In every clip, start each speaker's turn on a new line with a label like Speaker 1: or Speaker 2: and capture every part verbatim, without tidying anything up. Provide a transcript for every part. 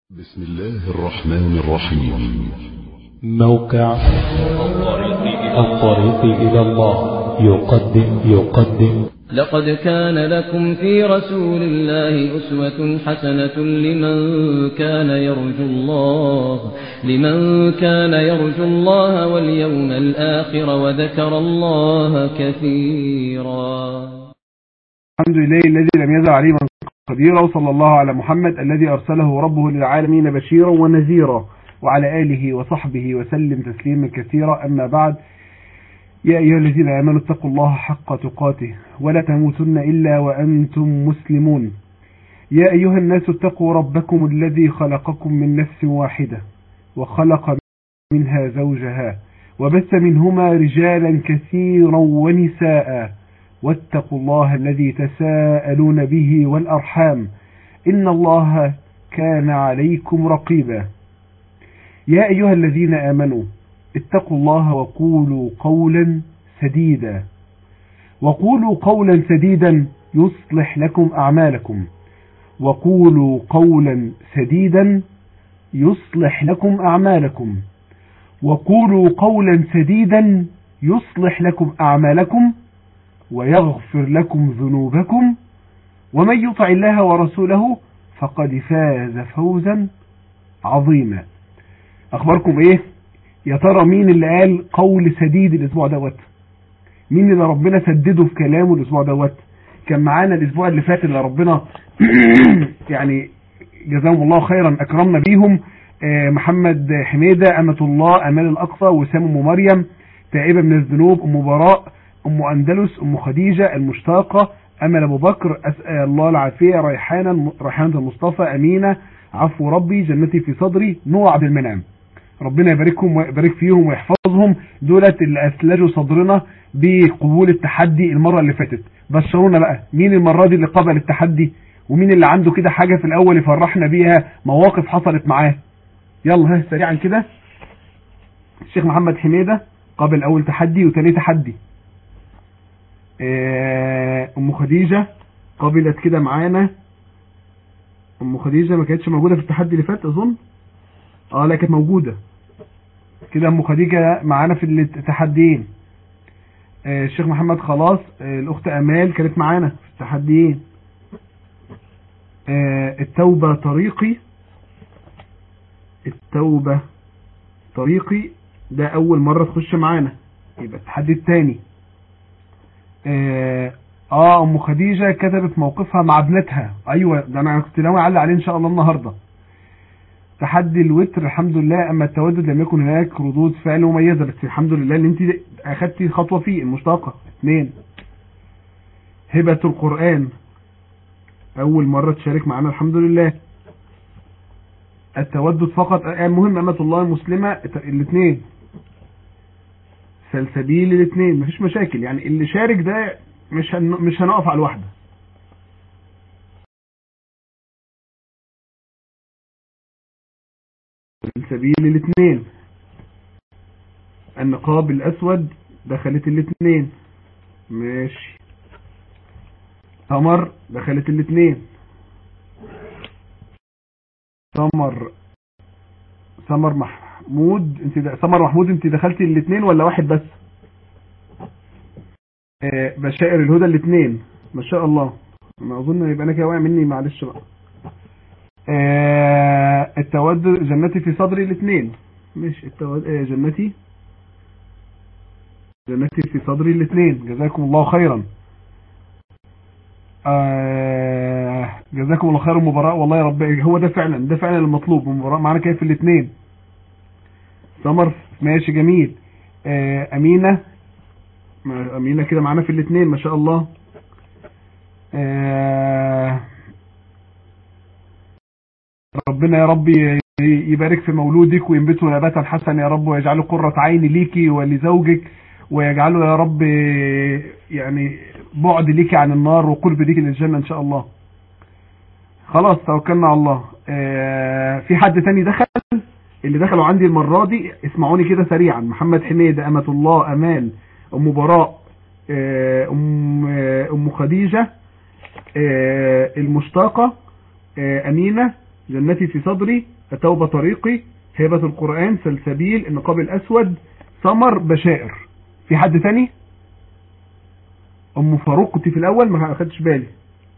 Speaker 1: بسم الله الرحمن الرحيم.
Speaker 2: موقع الطريق إلى الله يقدم يقدم
Speaker 3: لقد كان لكم في رسول الله أسوة حسنة لمن كان يرجو الله لمن كان يرجو الله واليوم الآخر وذكر الله كثيرا.
Speaker 4: الحمد لله الذي لم يزل عليما قديرا، وصلى الله على محمد الذي أرسله ربه للعالمين بشيرا ونذيرا، وعلى آله وصحبه وسلم تسليما كثيرا. أما بعد، يا أيها الذين آمنوا اتقوا الله حق تقاته ولا تموتن إلا وأنتم مسلمون. يا أيها الناس اتقوا ربكم الذي خلقكم من نفس واحدة وخلق منها زوجها وبث منهما رجالا كثيرا ونساء، واتقوا الله الذي تساءلون به والأرحام إن الله كان عليكم رقيبا. يا أيها الذين آمنوا اتقوا الله وقولوا قولا سديدا وقولوا قولا سديدا يصلح لكم أعمالكم وقولوا قولا سديدا يصلح لكم أعمالكم وقولوا قولا سديدا يصلح لكم أعمالكم ويغفر لكم ذنوبكم، ومن يطع الله ورسوله فقد فاز فوزا عظيما. أخباركم إيه؟ يا ترى مين اللي قال قول سديد الأسبوع دوت؟ مين اللي ربنا سدده في كلامه الأسبوع دوت؟ كان معانا الأسبوع اللي فات اللي ربنا يعني جزاهم الله خيرا أكرمنا بيهم، محمد حميدة، أمة الله، أمال الأقصى، وسام أم مريم، تائبة من الذنوب، أم براء، أم أندلس، أم خديجة، المشتاقة، أمل أبو بكر، أسأل الله العافية، ريحانة ريحانة المصطفى، أمينة، عفو ربي، جنتي في صدري، نوع عبد المنعم. ربنا يباركهم ويبارك فيهم ويحفظهم، دولت اللي أسلجوا صدرنا بقبول التحدي المرة اللي فاتت. بشرونا بقى، مين المرة دي اللي قبل التحدي؟ ومين اللي عنده كده حاجة في الأول يفرحنا بيها، مواقف حصلت معاه؟ يلا ها سريعا كده. الشيخ محمد حميدة قبل أول تحدي وتاني تحدي. أم خديجة قبلت كده معانا. أم خديجة ما كانتش موجودة في التحدي اللي فات أظن. اه لا كانت موجودة كده. أم خديجة معانا في التحديين. الشيخ محمد خلاص. الأخت أمال كانت معانا في التحديين. التوبة طريقي التوبة طريقي ده أول مرة تخش معانا، يبقى التحدي الثاني. اه, آه أم خديجة كتبت موقفها مع ابنتها. أيوة ده أنا كنت ناوي أعلق عليه إن شاء الله النهاردة. تحدي الوتر الحمد لله. أما التودد لم يكن هناك ردود فعل مميزة، بس الحمد لله اللي أنت أخدتي خطوة فيه. المشتاقة اثنين. هبة القرآن أول مرة تشارك معنا الحمد لله. التودد فقط المهم. أمة الله المسلمة الاثنين. سلسبيل الاثنين. مفيش مشاكل يعني، اللي شارك ده مش هن... مش هنقف على الواحدة. سلسبيل الاثنين. النقاب الأسود دخلت الاثنين. ماشي. سمر دخلت الاثنين. سمر سمر محمود انت د... سمر محمود انت دخلتي الاثنين ولا واحد بس؟ آه بشائر الهدى الاثنين. ما شاء الله. ما اظن يبقى انا كده واقع مني، معلش بقى. آه التودد جنتي في صدري الاثنين. مش التودد آه جنتي جنتي في صدري الاثنين. جزاكم الله خيرا. آه جزاكم الله خيرا. مباراة والله يا رب، هو ده فعلا ده فعلا المطلوب. مباراة معانا كيف الاثنين. سمر ماشي جميل. آه أمينة أمينة كده معانا في الاثنين ما شاء الله. آه ربنا يا رب يبارك في مولودك وينبته نباتا حسنا يا رب، ويجعله قرة عين ليكي ولزوجك، ويجعله يا رب يعني بعد ليكي عن النار وقرب ليكي للجنة ان شاء الله. خلاص توكلنا على الله. آه في حد تاني دخل؟ اللي دخلوا عندي المرة دي اسمعوني كده سريعا. محمد حميدة، أمة الله، أمان، أم براء، أم, أم خديجة، المشتاقة، أمينة، جنتي في صدري، التوبة طريقي، هيبة القرآن، سلسبيل، النقاب الأسود، سمر، بشائر. في حد تاني؟ أم فاروق كنت في الأول ما أخدتش بالي.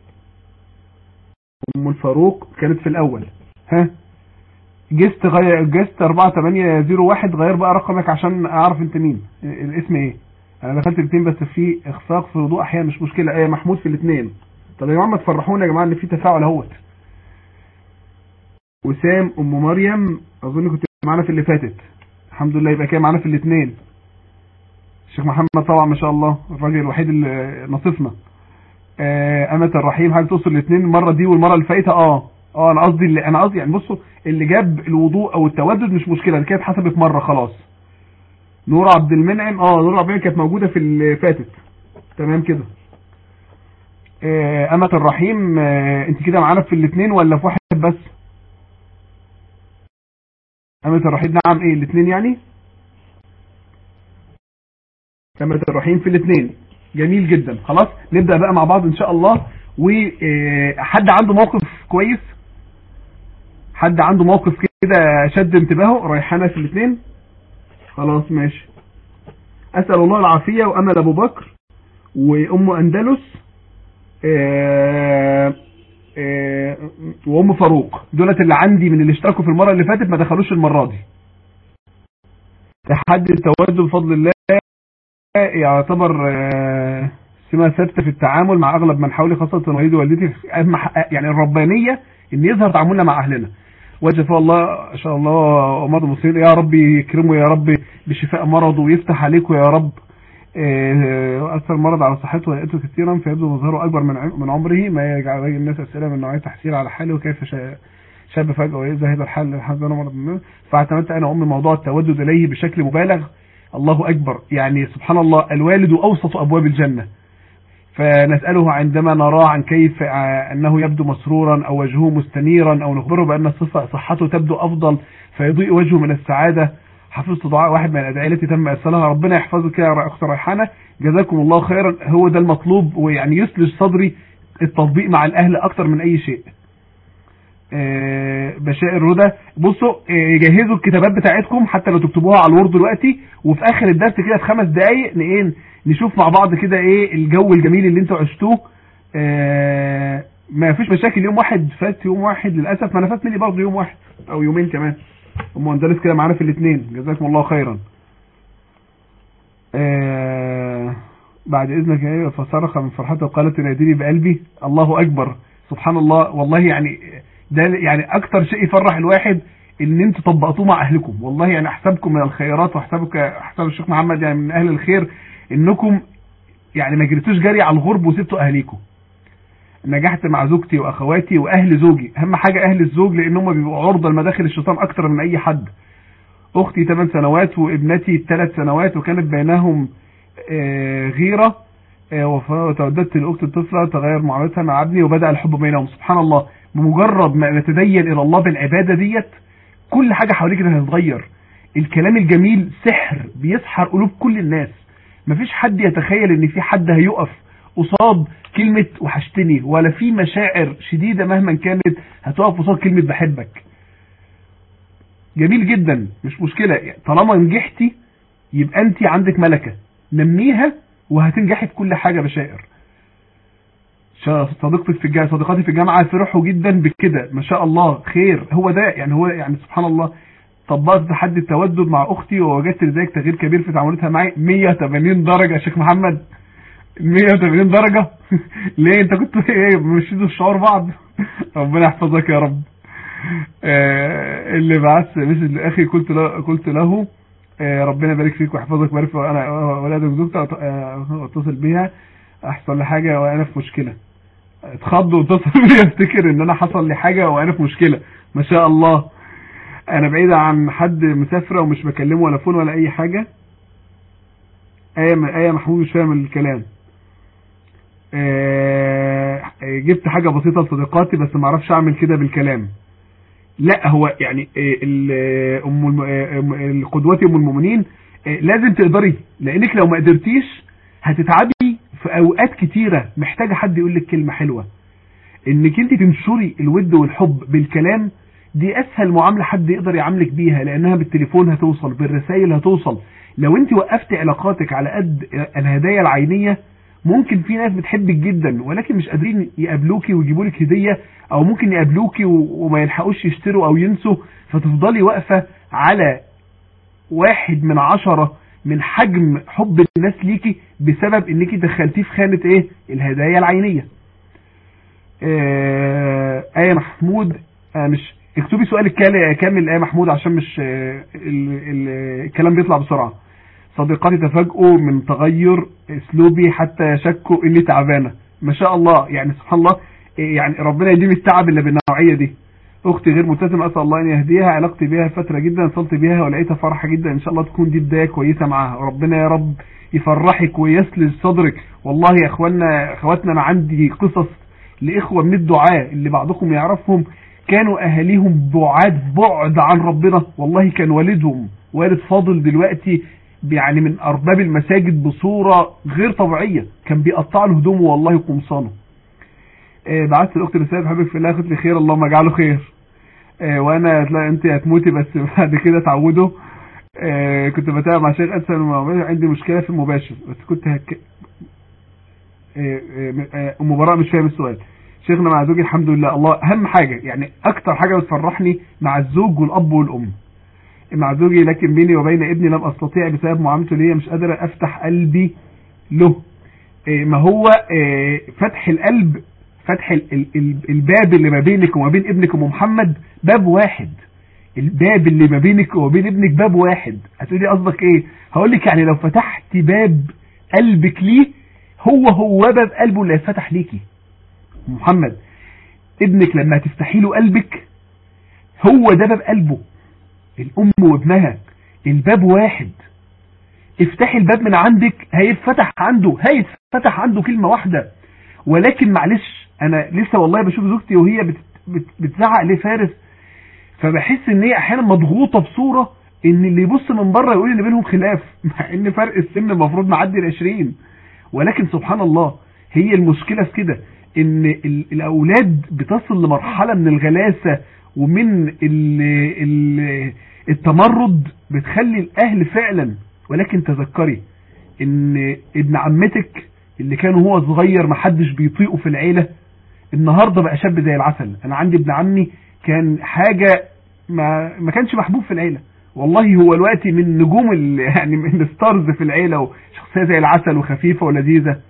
Speaker 4: أم الفاروق كانت في الأول. ها جست غير جست أربعة تمانية صفر واحد، غير بقى رقمك عشان أعرف أنت مين، الاسم إيه. أنا دخلت الاثنين بس في إخفاق في وضوء أحيانا مش مشكلة. إيه محمود في الاثنين. طب يا جماعة ما تفرحونا يا جماعة إن في تفاعل اهوت. وسام، أم مريم، أظن كنت معانا في اللي فاتت. الحمد لله يبقى كده معانا في الاثنين. الشيخ محمد طبعا ما شاء الله الراجل الوحيد اللي نصفنا. آه أمة الرحيم، حاجة توصل الاثنين المرة دي والمرة اللي فاتت. اه اه انا قصدي اللي انا قصدي يعني بصوا اللي جاب الوضوء او التودد مش مشكلة، دي كانت حسبت مرة خلاص. نور عبد المنعم، اه نور عبد المنعم كانت موجودة في اللي فاتت. تمام كده. آه أمة الرحيم، آه انت كده معانا في الاثنين ولا في واحد بس؟ أمة الرحيم نعم. ايه الاثنين يعني؟ أمة الرحيم في الاثنين. جميل جدا. خلاص نبدأ بقى مع بعض ان شاء الله. وحد عنده موقف كويس، حد عنده موقف كده شد انتباهه؟ ريحانة في الاثنين. خلاص ماشي. أسأل الله العافية، وأمل أبو بكر، وأم أندلس، آآ آآ وأم فاروق. دولت اللي عندي من اللي اشتركوا في المرة اللي فاتت ما دخلوش المرة دي. تحدي التودد بفضل الله يعتبر سمة ثابتة في التعامل مع أغلب من حولي، خاصة والدي ووالدتي. يعني الربانية إن يظهر تعاملنا مع أهلنا. وجزاه الله إن شاء الله أمراض المسلمين يا رب يكرمه يا رب بشفاء مرضه ويفتح عليكم يا رب. وأثر المرض على صحته ويأته كثيرا فيبدو مظهره أكبر من عمره، ما يجعل الناس أسئلة من نوعية تحصيل على حاله وكيف شاب فجأة ويذهب الحال حزن مرض منه. فاعتمدت أنا أمي موضوع التودد إليه بشكل مبالغ. الله أكبر، يعني سبحان الله الوالد أوسط أبواب الجنة. فنسأله عندما نراه عن كيف أنه يبدو مسرورا أو وجهه مستنيرا، أو نخبره بأن الصفة صحته تبدو أفضل فيضيء وجهه من السعادة. حفظت دعاء واحد من الأدعية التي تم إرسالها. ربنا يحفظك يا أخت ريحانة، جزاكم الله خيرا. هو ده المطلوب، ويعني يسلج صدري التطبيق مع الأهل أكتر من أي شيء. بشائر رضا، بصوا جهزوا الكتابات بتاعتكم حتى لو تكتبوها على الوورد دلوقتي، وفي آخر الدرس كده في خمس دقايق نشوف مع بعض كده ايه الجو الجميل اللي انتوا عشتوه. اه ما فيش مشاكل. يوم واحد فات، يوم واحد للأسف، ما انا فات مني برضه يوم واحد او يومين كمان. ام اندلس كده معانا في الاثنين، جزاكم الله خيرا. اه بعد اذنك ايه، فصرخ من فرحته وقالت ناديني بقلبي. الله اكبر، سبحان الله. والله يعني ده يعني اكتر شيء يفرح الواحد ان انتوا طبقتوه مع اهلكم. والله يعني احسبكم من الخيرات، واحسبك احسب الشيخ محمد يعني من اهل الخير، انكم يعني ما جريتوش جري على الغرب وسبتوا اهليكم. نجحت مع زوجتي واخواتي واهل زوجي. اهم حاجه اهل الزوج، لان هم بيبقوا عرضه لمداخل الشيطان اكتر من اي حد. اختي ثمان سنوات وابنتي ثلاث سنوات، وكانت بينهم آه غيره. آه وتوددت لاخت الطفله، تغير معاملتها مع ابني وبدا الحب بينهم. سبحان الله، بمجرد ما نتدين الى الله بالعباده ديت كل حاجه حواليك هتتغير. الكلام الجميل سحر بيسحر قلوب كل الناس. مفيش حد يتخيل ان في حد هيقف قصاد كلمة وحشتني، ولا في مشاعر شديدة مهما كانت هتقف قصاد كلمة بحبك. جميل جدا، مش مشكلة. طالما نجحتي يبقى انت عندك ملكة، نميها وهتنجحي في كل حاجة. بشائر صديقتك في الجامعة، صديقاتي في الجامعة فرحوا جدا بكده، ما شاء الله خير. هو ده يعني هو يعني سبحان الله. طبقت تحدي التودد مع اختي ووجدت لذلك تغيير كبير في تعاملاتها معي. مية وتمانين درجة يا شيخ محمد، مية وتمانين درجة. ليه انت كنت ايه مشيتوا الشعور بعض؟ ربنا يحفظك يا رب. آه اللي بعث مثل اخي قلت له قلت له آه ربنا يبارك فيك ويحفظك ويبارك انا ولادك زوجتك واتصل بيها احصل لي حاجه وانا في مشكله. اتخض واتصل بيا افتكر ان انا حصل لي حاجه وانا في مشكله. ما شاء الله. انا بعيدة عن حد مسافرة ومش بكلمه ولا فون ولا اي حاجة. ايه ايه محمود مش فاهم الكلام. اه جبت حاجة بسيطة لصديقاتي بس ما اعرفش اعمل كده بالكلام. لا هو يعني ام القدوة ام المؤمنين لازم تقدري، لانك لو ما قدرتيش هتتعبي في اوقات كتيرة محتاجة حد يقول لك كلمة حلوة. انك انت تنشري الود والحب بالكلام دي اسهل معاملة حد يقدر يعاملك بيها، لانها بالتليفون هتوصل، بالرسائل هتوصل. لو انت وقفت علاقاتك على قد الهدايا العينية، ممكن في ناس بتحبك جدا ولكن مش قادرين يقابلوكي ويجيبوا لك هدية، او ممكن يقابلوكي وما يلحقوش يشتروا او ينسوا، فتفضلي واقفة على واحد من عشرة من حجم حب الناس ليكي بسبب انك دخلتيه في خانة ايه؟ الهدايا العينية. آه آية محمود، آه مش اكتبي سؤالك كامل آية محمود عشان مش آه ال ال الكلام بيطلع بسرعة. صديقاتي تفاجئوا من تغير اسلوبي حتى شكوا اني تعبانة. ما شاء الله، يعني سبحان الله، يعني ربنا يديم التعب اللي بالنوعية دي. اختي غير ملتزمه، اسال الله ان يهديها، علاقتي بها فتره جدا، اتصلت بها ولقيتها فرحه جدا، ان شاء الله تكون دي بدايه كويسه معاها، ربنا يا رب يفرحك ويسلج صدرك. والله يا اخواننا اخواتنا، انا عندي قصص لاخوه من الدعاء اللي بعضكم يعرفهم، كانوا اهاليهم بعاد بعد عن ربنا، والله كان والدهم والد فاضل دلوقتي يعني من ارباب المساجد بصوره غير طبيعيه، كان بيقطع له هدومه والله قمصانه. آه بعثت الاخت رساله بحبك في الله، اخت لي خير اللهم اجعله خير. آه وانا تلاقي انت هتموتي بس بعد كده تعودوا. آه كنت بتابع مع شيخ اسفل، عندي مشكله في المباشر بس كنت هك... آه آه ام براء مش فاهم السؤال. شيخنا مع زوجي الحمد لله، الله اهم حاجه، يعني اكتر حاجه بتفرحني مع الزوج والاب والام. مع زوجي لكن بيني وبين ابني لم استطيع بسبب معاملته ليا، مش قادر افتح قلبي له. آه ما هو آه فتح القلب، فتح الباب اللي ما بينك وما بين ابنك ام محمد باب واحد، الباب اللي ما بينك وبين ابنك باب واحد. هتقولي قصدك ايه؟ هقول لك يعني لو فتحت باب قلبك ليه، هو هو باب قلبه اللي هيتفتح ليكي. محمد ابنك لما هتفتحي له قلبك هو ده باب قلبه، الام وابنها الباب واحد. افتحي الباب من عندك هيتفتح عنده، هيتفتح عنده كلمة واحدة. ولكن معلش انا لسه والله بشوف زوجتي وهي بت بت بتزعق لفارس، فبحس ان هي احيانا مضغوطه بصوره ان اللي يبص من بره يقول ان بينهم خلاف، مع ان فرق السن المفروض معدي العشرين. ولكن سبحان الله، هي المشكله في كده ان الاولاد بتصل لمرحله من الغلاسه ومن ال ال التمرد بتخلي الاهل فعلا. ولكن تذكري ان ابن عمتك اللي كان هو صغير محدش بيطيقه في العيلة، النهاردة بقى شاب زي العسل. انا عندي ابن عمي كان حاجة ما ما كانش محبوب في العيلة، والله هو الوقت من نجوم يعني من الستارز في العيلة، وشخصية زي العسل وخفيفة ولذيذة.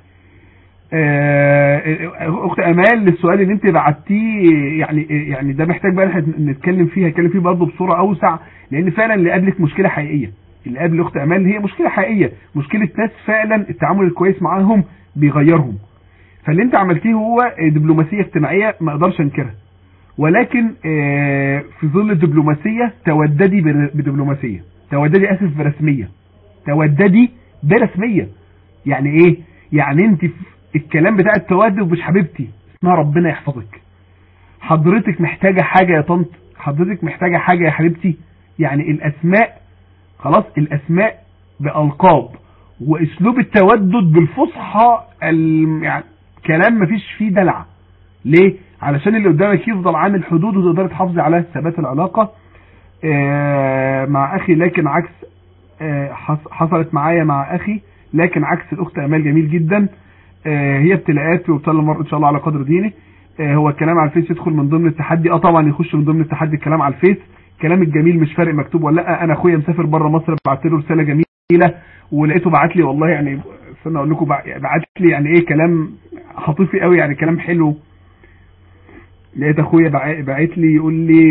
Speaker 4: اخت امال، للسؤال اللي انت بعتيه يعني يعني ده محتاج بقى نتكلم فيها نتكلم فيه برضه بصورة اوسع، لان فعلا اللي قابلك مشكلة حقيقية. اللي قابل اخت امال هي مشكلة حقيقية، مشكلة ناس فعلا التعامل الكويس معاهم بيغيرهم. فاللي انت عملتيه هو دبلوماسية اجتماعية ما اقدرش انكرها، ولكن في ظل الدبلوماسية توددي بدبلوماسية، توددي اسف برسمية، توددي برسمية. يعني ايه؟ يعني انت الكلام بتاع التودد مش حبيبتي، اسمها ربنا يحفظك. حضرتك محتاجة حاجة يا طنط، حضرتك محتاجة حاجة يا حبيبتي. يعني الاسماء خلاص، الاسماء بألقاب، واسلوب التودد بالفصحى، يعني كلام مفيش فيه دلع. ليه؟ علشان اللي قدامك يفضل عامل حدود وتقدر تحافظي على ثبات العلاقة. آه مع اخي لكن عكس، آه حصلت معايا مع اخي لكن عكس الاخت امال، جميل جدا. آه هي ابتلاءات وابتلى المرء ان شاء الله على قدر دينه. آه هو الكلام على الفيس يدخل من ضمن التحدي؟ اه طبعا يخش من ضمن التحدي الكلام على الفيس. كلام الجميل مش فارق مكتوب ولا لا. انا اخويا مسافر بره مصر، بعت له رساله جميله ولقيته بعت لي، والله يعني استنى اقول لكم، بعت لي يعني ايه كلام خطيفي قوي، يعني كلام حلو. لقيت اخويا بعت لي يقول لي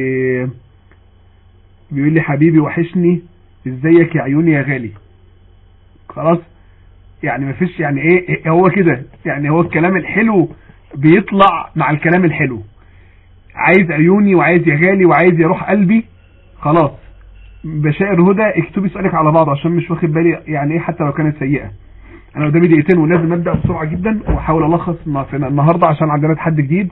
Speaker 4: بيقول لي حبيبي وحشني، ازيك يا عيوني يا غالي. خلاص يعني مفيش يعني ايه، هو كده يعني، هو الكلام الحلو بيطلع مع الكلام الحلو. عايز عيوني وعايز يا غالي وعايز يروح قلبي. خلاص بشائر هدى، اكتبي سؤالك على بعض عشان مش واخد بالي يعني ايه حتى لو كانت سيئة. انا قدامي دقيقتين ولازم ابدا بسرعه جدا، واحاول الخص النهارده عشان عندنا تحدي جديد.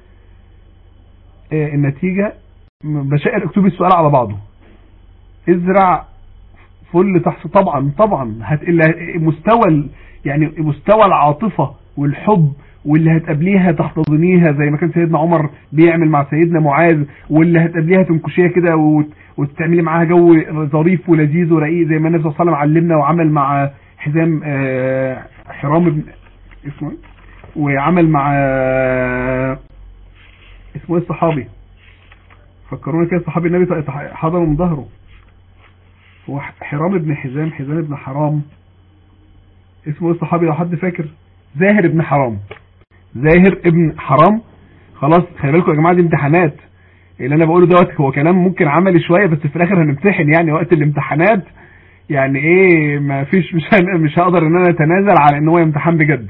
Speaker 4: اه النتيجه بشائر، اكتبي السؤال على بعضه. ازرع فل تحت، طبعا طبعا هتقل مستوى يعني مستوى العاطفه والحب واللي هتقابليها تحتضنيها زي ما كان سيدنا عمر بيعمل مع سيدنا معاذ، واللي هتقابليها تنكشيها كده وتعملي معاها جو ظريف ولذيذ ورقيق زي ما النبي صلى الله عليه وسلم علمنا وعمل مع حزام حرام بن اسمه ايه، وعمل مع اسمه ايه الصحابي، فكرونا كده صحابي النبي حضر من ظهره، هو حرام ابن حزام حزام ابن حرام، اسمه ايه الصحابي لو حد فاكر؟ زاهر ابن حرام زاهر ابن حرام. خلاص خلي بالكم يا جماعه، دي امتحانات، اللي انا بقوله دوت هو كلام ممكن عملي شويه، بس في الاخر هنمتحن يعني وقت الامتحانات، يعني ايه ما فيش مش مش هقدر ان انا اتنازل على ان هو امتحان بجد.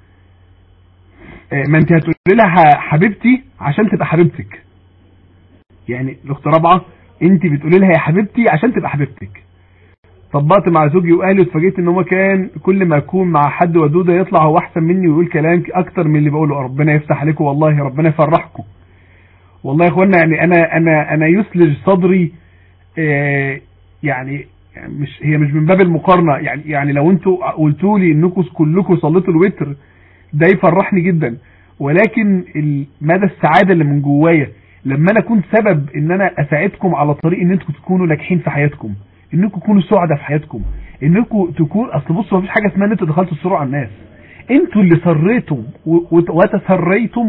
Speaker 4: ما انت هتقولي لها حبيبتي عشان تبقى حبيبتك، يعني الاخت رابعه انت بتقولي لها يا حبيبتي عشان تبقى حبيبتك. طبقت مع زوجي واهلي واتفاجئت ان هو كان كل ما اكون مع حد ودوده يطلع هو احسن مني ويقول كلام اكتر من اللي بقوله. ربنا يفتح عليكم والله، ربنا يفرحكم والله يا اخوانا. يعني انا انا انا يسلج صدري، آه يعني مش هي مش من باب المقارنه، يعني يعني لو انتوا قلتوا لي انكم كلكم صليتوا الوتر ده يفرحني جدا، ولكن مدى السعاده اللي من جوايا لما انا كنت سبب ان انا اساعدكم على طريق ان انتوا تكونوا ناجحين في حياتكم، انكم تكونوا سعداء في حياتكم، انكم تكون اصل بصوا مفيش حاجه اسمها ان انتوا دخلتوا السرور على الناس، انتوا اللي سريتم وتسريتم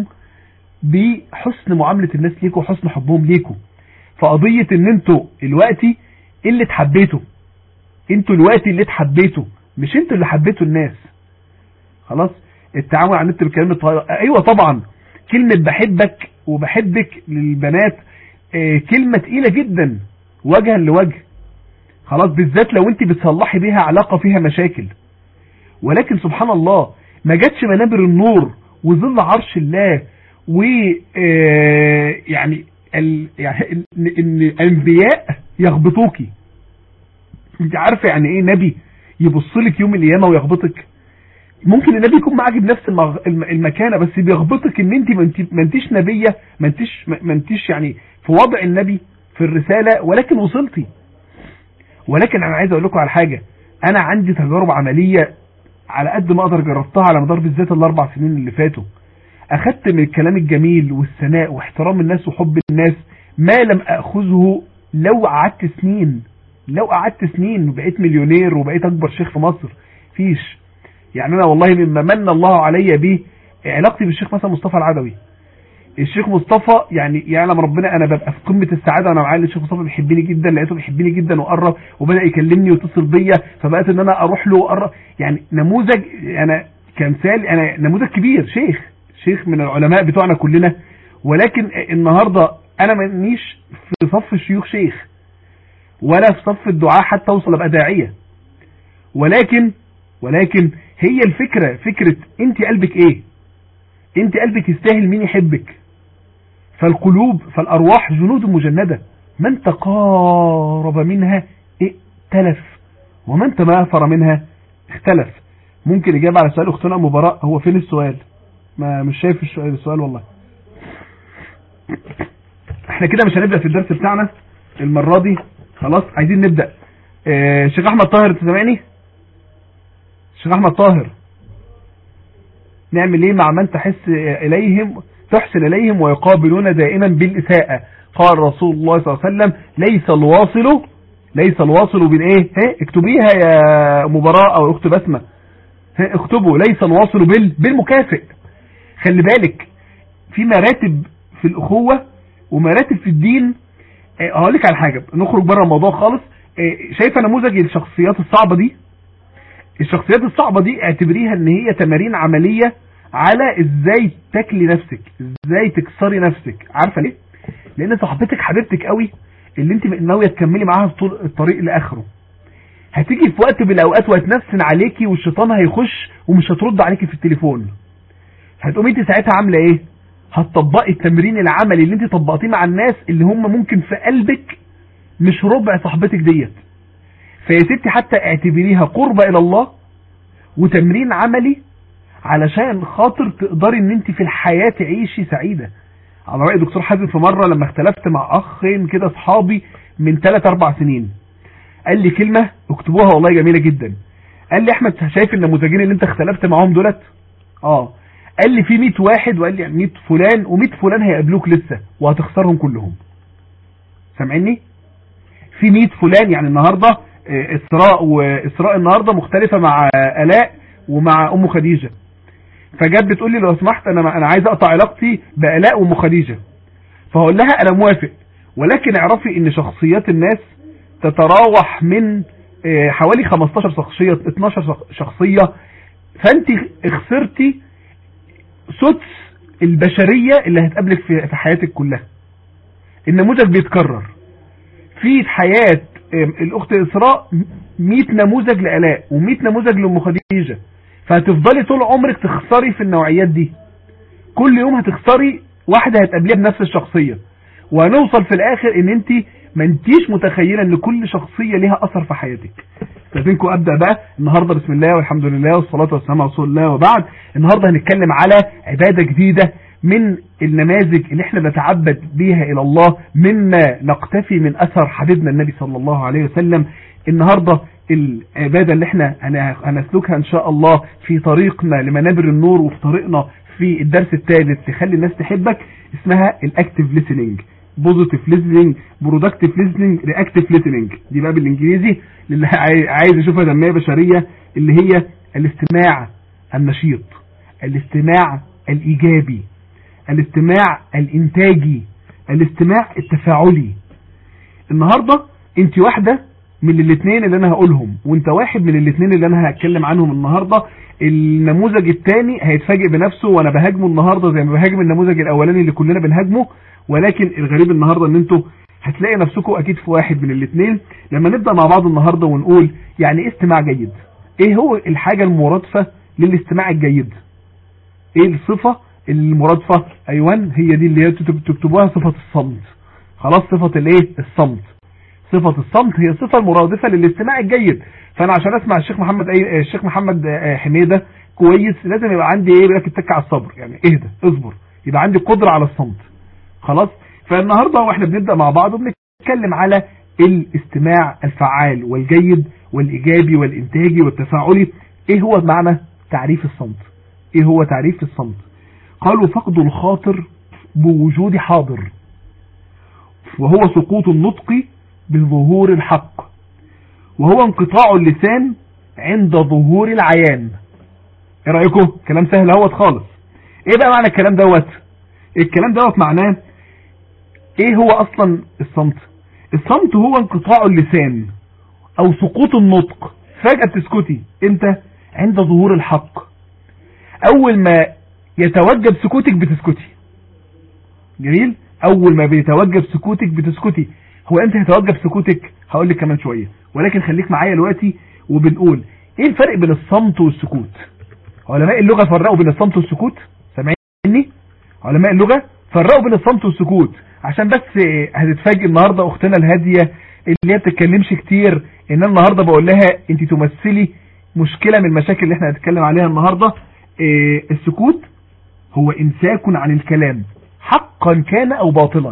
Speaker 4: بحسن معامله الناس ليكم وحسن حبهم ليكم. فقضيه ان انتوا دلوقتي اللي اتحبيتوا، انتوا دلوقتي اللي اتحبيتوا، مش انتوا اللي حبيتوا الناس. خلاص التعامل على النت بالكلام الطاير، ايوه طبعا كلمه بحبك وبحبك للبنات اه كلمه تقيله جدا وجها لوجه، خلاص بالذات لو انت بتصلحي بيها علاقه فيها مشاكل. ولكن سبحان الله ما جاتش منابر النور وظل عرش الله و اه يعني ال يعني ان الانبياء يغبطوكي. انت عارفه يعني ايه نبي يبص لك يوم القيامه ويغبطك؟ ممكن النبي يكون معاك بنفس المكانه بس بيغبطك ان انت ما انتيش نبيه، ما انتيش ما انتيش يعني في وضع النبي في الرساله، ولكن وصلتي. ولكن انا عايز اقول لكم على حاجه، انا عندي تجارب عمليه على قد ما اقدر جربتها على مدار بالذات الاربع سنين اللي فاتوا، اخدت من الكلام الجميل والثناء واحترام الناس وحب الناس ما لم اخذه لو قعدت سنين لو قعدت سنين وبقيت مليونير وبقيت اكبر شيخ في مصر. فيش يعني انا والله مما من الله علي به علاقتي بالشيخ مثلا مصطفى العدوي. الشيخ مصطفى يعني يعلم ربنا انا ببقى في قمه السعاده وانا معاه. الشيخ مصطفى بيحبني جدا، لقيته بيحبني جدا وقرب وبدا يكلمني ويتصل بيا، فبقيت ان انا اروح له وقرب. يعني نموذج، انا كمثال انا نموذج كبير، شيخ شيخ من العلماء بتوعنا كلنا، ولكن النهارده انا مانيش في صف الشيوخ شيخ ولا في صف الدعاء حتى اوصل ابقى داعيه. ولكن ولكن هي الفكره فكره انت قلبك ايه؟ انت قلبك يستاهل مين يحبك؟ فالقلوب فالارواح جنود مجنده، من تقارب منها ائتلف ومن تنافر منها اختلف. ممكن اجابه على سؤال اختنا ام براء، هو فين السؤال؟ ما مش شايف السؤال, السؤال والله. احنا كده مش هنبدا في الدرس بتاعنا المره دي، خلاص عايزين نبدا. اه شيخ احمد طاهر انت سامعني؟ شيخ احمد طاهر، نعمل ايه مع من تحس اليهم تحسن اليهم ويقابلون دائما بالاساءه؟ قال رسول الله صلى الله عليه وسلم ليس الواصل ليس الواصل بالايه؟ ها اكتبيها يا ام براء او اخت بسمه، ها اكتبوا ليس الواصل بال بالمكافئ. خلي بالك في مراتب في الاخوه ومراتب في الدين. هقول لك على حاجه نخرج بره الموضوع خالص. شايفه نموذج الشخصيات الصعبه دي؟ الشخصيات الصعبة دي اعتبريها ان هي تمارين عملية على ازاي تاكلي نفسك، ازاي تكسري نفسك. عارفة ليه؟ لان صاحبتك حبيبتك قوي اللي انت ناوية تكملي معاها طول الطريق لاخره، هتيجي في وقت من الاوقات وهتنفسن عليكي والشيطان هيخش ومش هترد عليكي في التليفون. هتقومي انت ساعتها عاملة ايه؟ هتطبقي التمرين العملي اللي انت طبقتيه مع الناس اللي هم ممكن في قلبك مش ربع صاحبتك ديت. فيا ستي حتى اعتبريها قربة الى الله وتمرين عملي علشان خاطر تقدري ان انت في الحياة تعيشي سعيدة. على رأي دكتور حازم في مرة لما اختلفت مع اخين كده اصحابي من ثلاث اربع سنين، قال لي كلمة اكتبوها والله جميلة جدا. قال لي احمد شايف النموذجين اللي انت اختلفت معاهم دولت؟ اه. قال لي في مية واحد، وقال لي مية فلان ومية فلان هيقابلوك لسه وهتخسرهم كلهم. سامعني؟ في مية فلان، يعني النهاردة إسراء وإسراء النهاردة مختلفة مع آلاء ومع أم خديجة، فجت بتقول لي لو سمحت أنا أنا عايز أقطع علاقتي بآلاء وأم خديجة، فهقول لها أنا موافق، ولكن اعرفي إن شخصيات الناس تتراوح من حوالي خمستاشر شخصية اتناشر شخصية، فأنت خسرتي سدس البشرية اللي هتقابلك في حياتك كلها. النموذج بيتكرر في حياة الأخت إسراء، مية نموذج لآلاء ومية نموذج لأم خديجة، فهتفضلي طول عمرك تخسري في النوعيات دي. كل يوم هتخسري واحدة هتقابليها بنفس الشخصية، وهنوصل في الآخر إن أنت ما انتيش متخيلة إن كل شخصية ليها أثر في حياتك. فبينكم أبدأ بقى النهاردة بسم الله والحمد لله والصلاة والسلام على رسول الله، وبعد. النهاردة هنتكلم على عبادة جديدة من النماذج اللي احنا نتعبد بيها إلى الله، مما نقتفي من أثر حبيبنا النبي صلى الله عليه وسلم. النهاردة العبادة اللي احنا هنسلكها إن شاء الله في طريقنا لمنابر النور، وفي طريقنا في الدرس الثالث تخلي الناس تحبك، اسمها الاكتيف listening، بوزيتيف listening، برودكتيف listening، رياكتيف listening. دي بقى بالانجليزي اللي عايز يشوفها تنمية بشرية، اللي هي الاستماع النشيط، الاستماع الايجابي، الاستماع الانتاجي، الاستماع التفاعلي. النهاردة انت واحدة من الاثنين اللي انا هقولهم، وانت واحد من الاثنين اللي انا هتكلم عنهم النهاردة. النموذج الثاني هيتفاجئ بنفسه وانا بهاجمه النهاردة زي ما بهاجم النموذج الاولاني اللي كلنا بنهاجمه، ولكن الغريب النهاردة ان انتوا هتلاقي نفسكم اكيد في واحد من الاثنين. لما نبدأ مع بعض النهاردة ونقول يعني ايه استماع جيد، ايه هو الحاجة المرادفة للاستماع الجيد، ايه الصفة المرادفة؟ ايوان هي دي اللي تكتبوها، صفة الصمت. خلاص، صفة الايه؟ الصمت. صفة الصمت هي الصفة المرادفة للاستماع الجيد. فانا عشان اسمع الشيخ محمد اي الشيخ محمد حميدة كويس لازم يبقى عندي ايه بقى؟ التك على الصبر، يعني اهدى اصبر، يبقى عندي قدرة على الصمت. خلاص. فالنهاردة واحنا بنبدأ مع بعض وبنتكلم على الاستماع الفعال والجيد والايجابي والانتاجي والتفاعلي. ايه هو معنى تعريف الصمت؟ ايه هو تعريف الصمت؟ قالوا فقد الخاطر بوجود حاضر، وهو سقوط النطق بظهور الحق، وهو انقطاع اللسان عند ظهور العيان. ايه رأيكم؟ كلام سهل اهوت خالص. ايه بقى معنى الكلام دوت؟ الكلام دوت معناه ايه هو اصلا الصمت؟ الصمت هو انقطاع اللسان او سقوط النطق، فجأة بتسكتي انت عند ظهور الحق. اول ما يتوجب سكوتك بتسكتي. جميل. اول ما بيتوجب سكوتك بتسكتي. هو امتى يتوجب سكوتك؟ هقول لك كمان شوية، ولكن خليك معايا دلوقتي وبنقول ايه الفرق بين الصمت والسكوت. علماء اللغة فرقوا بين الصمت والسكوت. سامعني؟ علماء اللغة فرقوا بين الصمت والسكوت، عشان بس هتتفاجئ النهاردة اختنا الهادية اللي هي بتتكلمش كتير، ان انا النهاردة بقول لها انت تمثلي مشكلة من المشاكل اللي احنا هنتكلم عليها النهاردة. إيه السكوت؟ هو امساك عن الكلام حقا كان او باطلا.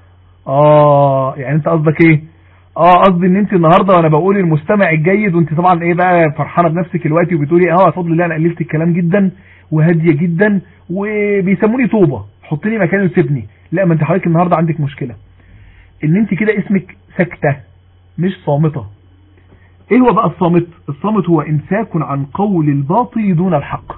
Speaker 4: اه يعني انت قصدك ايه؟ اه قصدي ان انت النهاردة وانا بقول المستمع الجيد، وانت طبعا ايه بقى فرحانة بنفسك دلوقتي وبتقولي اه بفضل الله انا قللت الكلام جدا وهادية جدا وبيسموني طوبة، حطني مكاني وسيبني. لا، ما انت حضرتك النهاردة عندك مشكلة ان انت كده اسمك سكتة مش صامتة. ايه هو بقى الصامت؟ الصامت هو امساك عن قول الباطل دون الحق.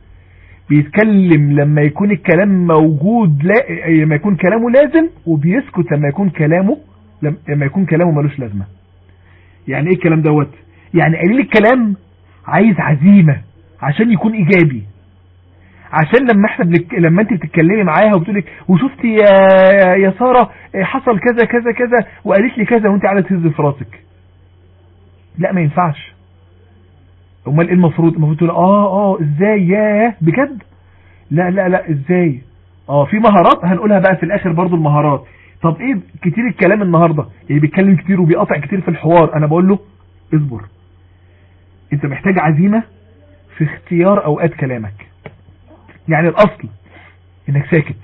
Speaker 4: بيتكلم لما يكون الكلام موجود، لا لما يكون كلامه لازم، وبيسكت لما يكون كلامه لما يكون كلامه ملوش لازمة. يعني ايه الكلام دوت؟ يعني قليل الكلام عايز عزيمة عشان يكون ايجابي، عشان لما احنا بنك... لما انت بتتكلمي معاها وبتقولك وشفتي يا يا سارة حصل كذا كذا كذا وقالت لي كذا وانت قاعده تهز في راسك، لا ما ينفعش. امال ايه المفروض؟ المفروض تقول اه اه ازاي ياه بجد، لا لا لا ازاي. اه في مهارات هنقولها بقى في الاخر برضو المهارات. طب ايه كتير الكلام النهاردة اللي بيتكلم كتير وبيقطع كتير في الحوار؟ انا بقول له اصبر، انت محتاج عزيمة في اختيار اوقات كلامك. يعني الاصل انك ساكت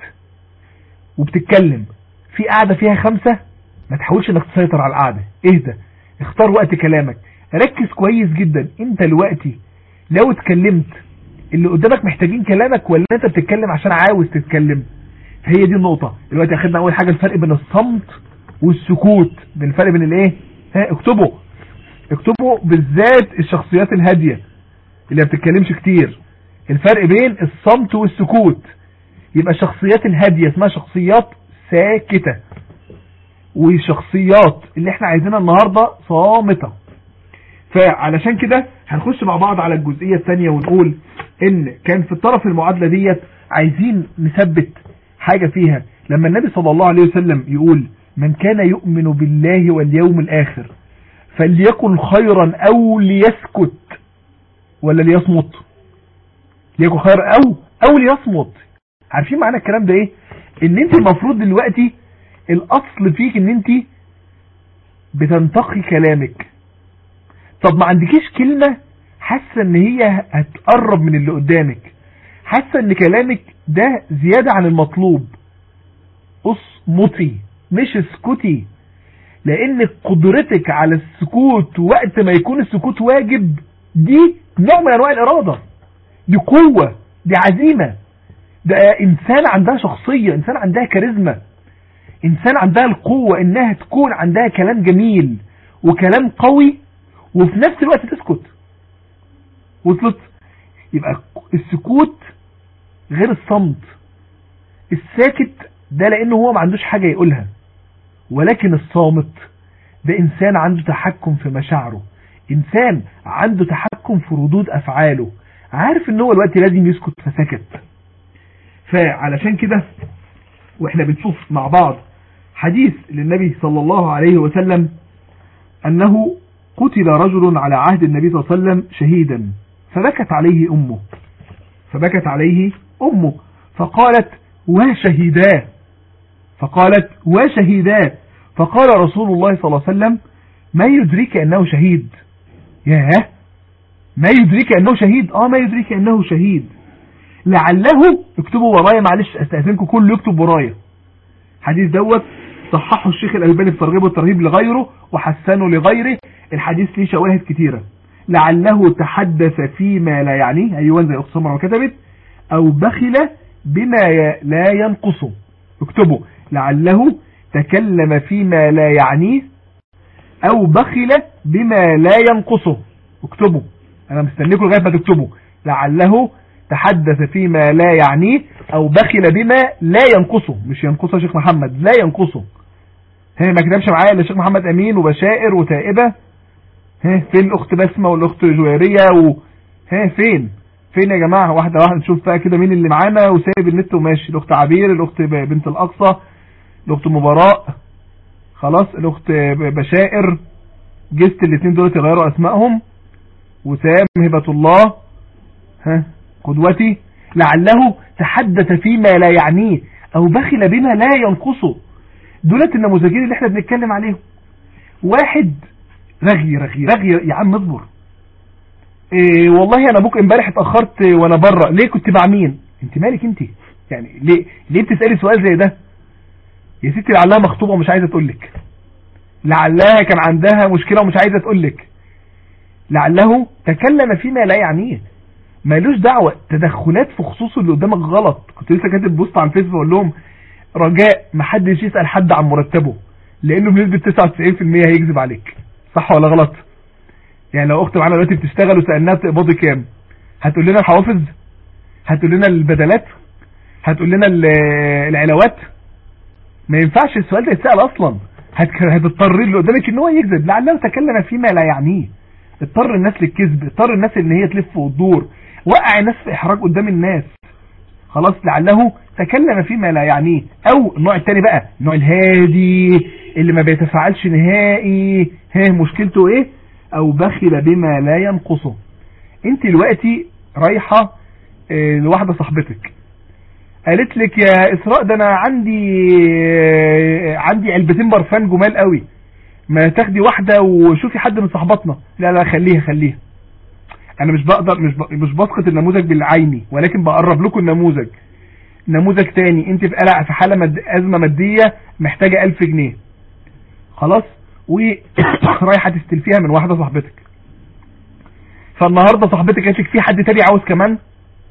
Speaker 4: وبتتكلم في قاعدة فيها خمسة، ما تحاولش انك تسيطر على القاعدة، اهدى، اختار وقت كلامك، ركز كويس جدا. انت دلوقتي لو اتكلمت اللي قدامك محتاجين كلامك ولا انت بتتكلم عشان عاوز تتكلم؟ هي دي النقطة. دلوقتي اخدنا اول حاجة الفرق بين الصمت والسكوت، بين الفرق بين الايه. ها اكتبوا اكتبوا بالذات الشخصيات الهادية اللي ما بتتكلمش كتير، الفرق بين الصمت والسكوت. يبقى الشخصيات الهادية اسمها شخصيات ساكتة، وشخصيات اللي احنا عايزينها النهاردة صامتة. فعلشان كده هنخش مع بعض على الجزئية الثانية ونقول ان كان في الطرف المعادلة ديت عايزين نثبت حاجة فيها. لما النبي صلى الله عليه وسلم يقول من كان يؤمن بالله واليوم الآخر فليكن خيرا او ليسكت ولا ليصمت؟ ليكن خير او او ليصمت. عارفين معنى الكلام ده ايه؟ ان انت المفروض دلوقتي الاصل فيك ان انت بتنتقي كلامك. طب ما عندكيش كلمة حاسة ان هي هتقرب من اللي قدامك، حاسة ان كلامك ده زيادة عن المطلوب، اصمتي مش اسكتي. لان قدرتك على السكوت وقت ما يكون السكوت واجب دي نوع من انواع الارادة، دي قوة، دي عزيمة، ده انسان عندها شخصية، انسان عندها كاريزما، انسان عندها القوة انها تكون عندها كلام جميل وكلام قوي وفي نفس الوقت تسكت. وصلت؟ يبقى السكوت غير الصمت. الساكت ده لانه هو ما عندوش حاجة يقولها، ولكن الصامت ده انسان عنده تحكم في مشاعره، انسان عنده تحكم في ردود افعاله، عارف ان هو الوقت لازم يسكت فسكت. فعلشان كده واحنا بنشوف مع بعض حديث للنبي صلى الله عليه وسلم انه قتل رجل على عهد النبي صلى الله عليه وسلم شهيدا فبكت عليه امه فبكت عليه امه فقالت وشهيدا فقالت وشهيدا فقال رسول الله صلى الله عليه وسلم ما يدريك انه شهيد؟ ياه، ما يدريك انه شهيد؟ اه ما يدريك انه شهيد لعله. اكتبوا ورايا معلش، استاذنكم كله يكتب ورايا. حديث دوت صححه الشيخ الألباني في ترغيب والترهيب لغيره وحسنه لغيره. الحديث ليه شواهد كتيرة. لعله تحدث فيما لا يعنيه، ايوه زي اخت سمرة وكتبت، او بخل بما لا ينقصه. اكتبوا لعله تكلم فيما لا يعنيه او بخل بما لا ينقصه. اكتبوا، انا مستنيكم لغايه ما تكتبوا. لعله تحدث فيما لا يعنيه او بخل بما لا ينقصه، مش ينقصه يا شيخ محمد، لا ينقصه. هنا ما كتبش معايا الا الشيخ محمد امين وبشائر وتائبه. ها فين الاخت بسمه والاخت جويريه و... ها فين فين يا جماعه؟ واحده واحده نشوف بقى كده مين اللي معانا وسايب النت وماشي. الاخت عبير، الاخت بنت الاقصى، الاخت مباراء، خلاص الاخت بشائر، جست الاثنين دول يغيروا اسمائهم، وسام، هبه الله، ها قدوتي. لعله تحدث فيما لا يعنيه او بخل بما لا ينقصه. دولت النموذجين اللي احنا بنتكلم عليهم. واحد رغي رغي رغي يا عم اصبر. إيه والله انا ابوك امبارح اتاخرت وانا بره، ليه كنت مع مين؟ انت مالك انت؟ يعني ليه ليه بتسالي سؤال زي ده؟ يا ستي لعلها مخطوبه ومش عايزه تقول لك، لعلها كان عندها مشكله ومش عايزه تقول لك، لعله تكلم فيما لا يعنيه، مالوش دعوه. تدخلات في خصوص اللي قدامك غلط. كنت لسه كاتب بوست على الفيسبوك اقول لهم رجاء ما حدش يسال حد عن مرتبه، لانه بنسبه تسعة وتسعين في المية هيكذب عليك. صح ولا غلط؟ يعني لو اخت معانا دلوقتي بتشتغل وسالناها بتقبضي كام، هتقول لنا الحوافز، هتقول لنا البدلات، هتقول لنا العلاوات. ما ينفعش السؤال ده يتسال اصلا. هتضطر اللي قدامك ان هو يكذب. لعله تكلم فيما لا يعنيه، اضطر الناس للكذب، اضطر الناس ان هي تلف وتدور، وقع الناس في احراج قدام الناس. خلاص لعله تكلم فيما لا يعنيه. او النوع الثاني بقى، النوع الهادي اللي ما بيتفاعلش نهائي. ها مشكلته ايه؟ او بخل بما لا ينقصه. انت دلوقتي رايحه اه لواحده صاحبتك قالت لك يا اسراء ده انا عندي اه عندي علبتين برفان جمال قوي، ما تاخدي واحده وشوفي حد من صاحباتنا. لا لا خليها خليها. انا مش بقدر مش ب... مش بسقط النموذج بالعيني، ولكن بقرب لكم النموذج. نموذج تاني، انت في قلق في حاله مد... ازمه ماديه محتاجه ألف جنيه، خلاص، ورايحه تستلفيها من واحده صاحبتك. فالنهارده صاحبتك قالت لك في حد تاني عاوز كمان،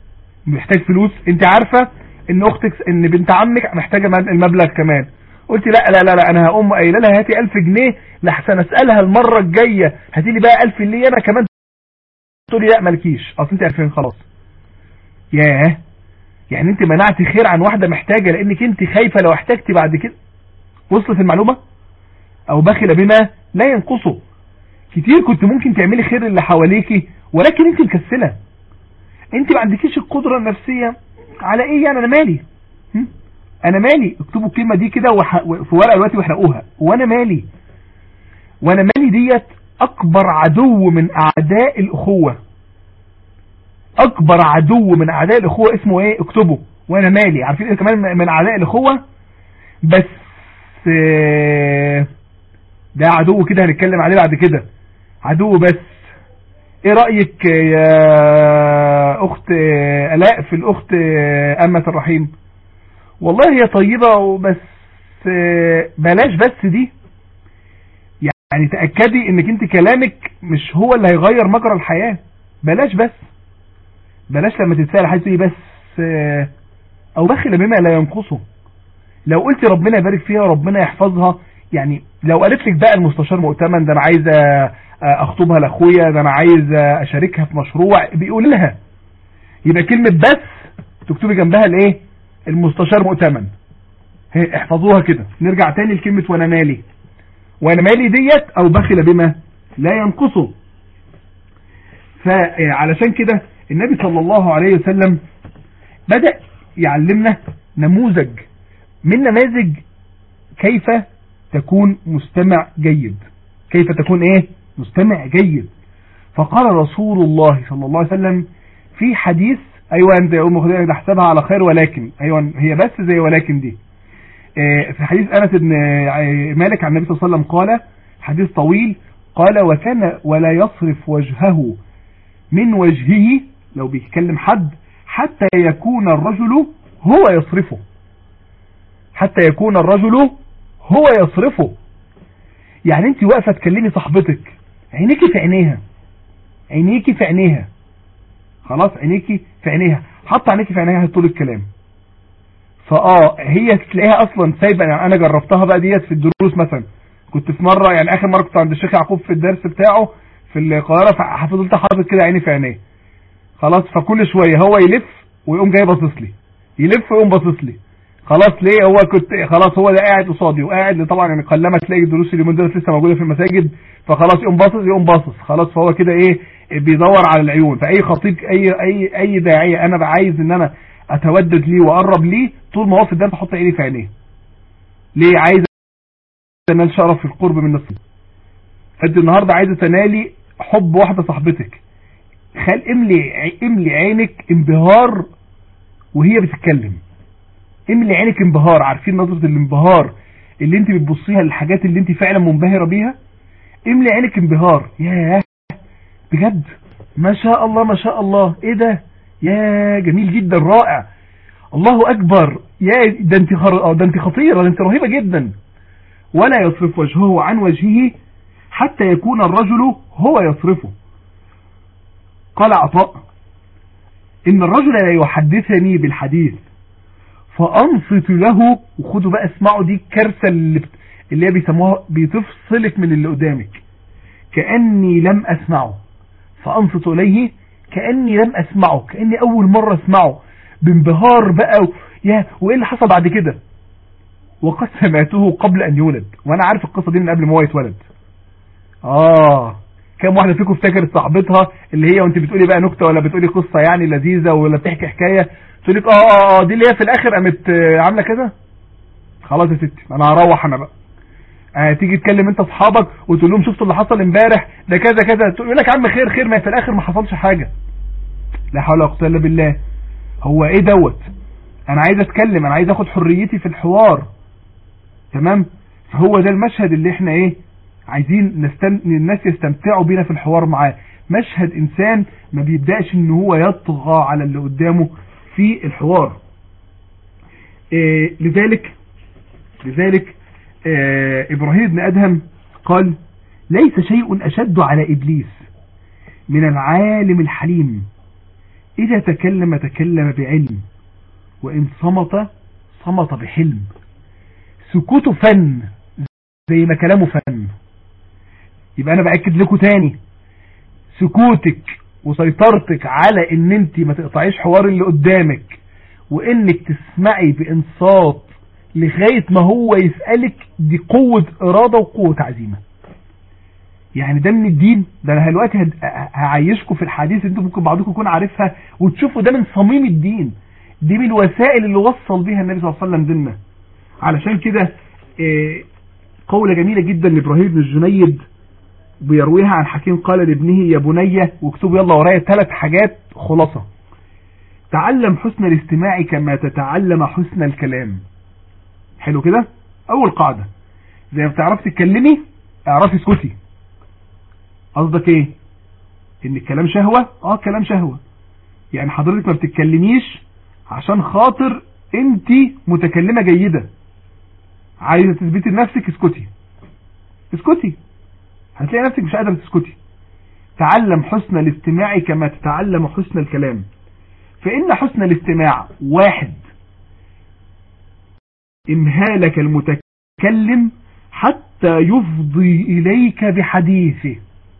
Speaker 4: محتاج فلوس، انت عارفة ان اختك ان بنت عمك محتاجة المبلغ كمان، قلت لا لا لا, لا انا هقوم قايله لها هاتي ألف جنيه لحسن اسالها المره الجايه هاتي لي بقى ألف اللي انا كمان، تقول لي لا مالكيش اصل انت ألفين خلاص. ياه، يعني انت منعتي خير عن واحده محتاجه لانك انت خايفه لو احتاجتي بعد كده. وصلت المعلومه؟ او بخل بما لا ينقصه. كتير كنت ممكن تعملي خير اللي حواليكي ولكن انت مكسله، انت ما عندكيش القدره النفسيه على ايه يعني انا مالي، انا مالي. اكتبوا الكلمه دي كده وح... في ورقه دلوقتي واحرقوها، وانا مالي. وانا مالي ديت اكبر عدو من اعداء الاخوه، اكبر عدو من اعداء الاخوه اسمه ايه؟ اكتبوا وانا مالي. عارفين ايه كمان من اعداء الاخوه؟ بس ده عدو كده هنتكلم عليه بعد كده، عدو بس. ايه رأيك يا اخت الاء في الاخت امة الرحيم؟ والله هي طيبة بس بلاش بس دي، يعني تأكدي انك انت كلامك مش هو اللي هيغير مجرى الحياة. بلاش بس بلاش لما تتسأل حاجة تقولي بس او بخل بما لا ينقصه. لو قلت ربنا يبارك فيها وربنا يحفظها، يعني لو قالت لك بقى المستشار مؤتمن ده انا عايزه اخطبها لاخويا، ده انا عايزه اشاركها في مشروع، بيقول لها يبقى كلمه بس تكتبي جنبها الايه؟ المستشار مؤتمن. احفظوها كده. نرجع تاني لكلمه وانا مالي. وانا مالي ديت او بخل بما لا ينقصه. فعلشان كده النبي صلى الله عليه وسلم بدأ يعلمنا نموذج من نماذج كيف تكون مستمع جيد، كيف تكون ايه؟ مستمع جيد. فقال رسول الله صلى الله عليه وسلم في حديث، ايوه انت يا ام خديجه نحسبها على خير ولكن، ايوه هي بس زي ولكن دي. اه في حديث انس بن مالك عن النبي صلى الله عليه وسلم قال، حديث طويل، قال وكان ولا يصرف وجهه من وجهه، لو بيتكلم حد، حتى يكون الرجل هو يصرفه، حتى يكون الرجل هو يصرفه. يعني انت واقفه تكلمي صاحبتك، عينيكي في عينيها، عينيكي في عينيها، خلاص عينيكي في عينيها، حط عينيكي في عينيها طول الكلام. فاه هي تلاقيها اصلا سايبه. يعني انا جربتها بقى ديت في الدروس مثلا، كنت في مره، يعني اخر مره كنت عند الشيخ يعقوب في الدرس بتاعه في القاهره، ففضلت حاطط كده عيني في عينيه، خلاص. فكل شويه هو يلف ويقوم جاي باصص لي، يلف ويقوم باصص لي، خلاص. ليه؟ هو كنت خلاص هو ده قاعد قصادي وقاعد، طبعا يعني قلما تلاقي الدروس اليومين دول لسه موجوده في المساجد، فخلاص يقوم باصص يقوم باصص خلاص. فهو كده ايه؟ بيدور على العيون. فاي خطيب اي اي اي داعيه انا عايز ان انا اتودد ليه واقرب ليه، طول ما هو في الدرس احط عيني في عينيه. ليه؟ عايز انال شرف في القرب من نفسي. فانت النهارده عايزه تنالي حب واحده صاحبتك، خل املي املي عينك انبهار وهي بتتكلم، املي عينك انبهار. عارفين نظرة الانبهار اللي انت بتبصيها للحاجات اللي انت فعلا منبهرة بيها؟ املي عينك انبهار. ياه بجد ما شاء الله ما شاء الله، ايه ده؟ يا جميل جدا، رائع، الله اكبر، يا ده انت خر... ده انت خطيرة، ده انت رهيبة جدا. ولا يصرف وجهه عن وجهه حتى يكون الرجل هو يصرفه. قال عطاء ان الرجل لا يحدثني بالحديث فأنصت له، وخدوا بقى اسمعوا دي الكارثة اللي, اللي هي بيسموها بتفصلك من اللي قدامك، كأني لم أسمعه. فأنصت إليه كأني لم أسمعه، كأني أول مرة أسمعه، بانبهار بقى و... يا وإيه اللي حصل بعد كده؟ وقد سمعته قبل أن يولد، وأنا عارف القصة دي من قبل ما هو يتولد. آه كم واحدة فيكم افتكرت صاحبتها اللي هي وانت بتقولي بقى نكتة ولا بتقولي قصة يعني لذيذة ولا بتحكي حكاية، تقول لك اه اه اه دي اللي هي في الاخر قامت عامله كده؟ خلاص يا ستي انا هروح انا بقى. آه تيجي تكلم انت اصحابك وتقول لهم شفتوا اللي حصل امبارح ده كذا كذا، تقول لك يا عم خير خير، ما في الاخر ما حصلش حاجه. لا حول ولا قوه الا بالله. هو ايه دوت؟ انا عايز اتكلم، انا عايز اخد حريتي في الحوار، تمام؟ فهو ده المشهد اللي احنا ايه عايزين نستن... الناس يستمتعوا بينا في الحوار معاه. مشهد انسان ما بيبداش ان هو يطغى على اللي قدامه في الحوار. إيه لذلك لذلك إيه إبراهيم بن أدهم قال ليس شيء أشد على إبليس من العالم الحليم إذا تكلم تكلم بعلم، وإن صمت صمت بحلم. سكوته فن زي ما كلامه فن. يبقى أنا بأكد لكم تاني، سكوتك وسيطرتك على ان انت ما تقطعيش حوار اللي قدامك، وانك تسمعي بانصات لغاية ما هو يسألك، دي قوة ارادة وقوة عزيمة. يعني ده من الدين. ده انا دلوقتي هعيشكم في الحديث انتم ممكن بعضكم يكون عارفها وتشوفوا ده من صميم الدين. دي من الوسائل اللي وصل بيها النبي صلى الله عليه وسلم ديننا. علشان كده قولة جميلة جدا لإبراهيم بن الجنيد بيرويها عن حكيم قال لابنه يا بني، واكتبوا يلا ورايا ثلاث حاجات خلاصة: تعلم حسن الاستماع كما تتعلم حسن الكلام. حلو كده. اول قاعدة، زي ما بتعرفي تتكلمي اعرفي اسكتي. قصدك ايه؟ ان الكلام شهوة؟ اه الكلام شهوة. يعني حضرتك ما بتتكلميش عشان خاطر انت متكلمة جيدة، عايزة تثبتي لنفسك، اسكتي اسكتي، هتلاقي نفسك مش قادرة تسكتي. تعلم حسن الاستماع كما تتعلم حسن الكلام، فإن حسن الاستماع واحد إمهالك المتكلم حتى يفضي إليك بحديثه.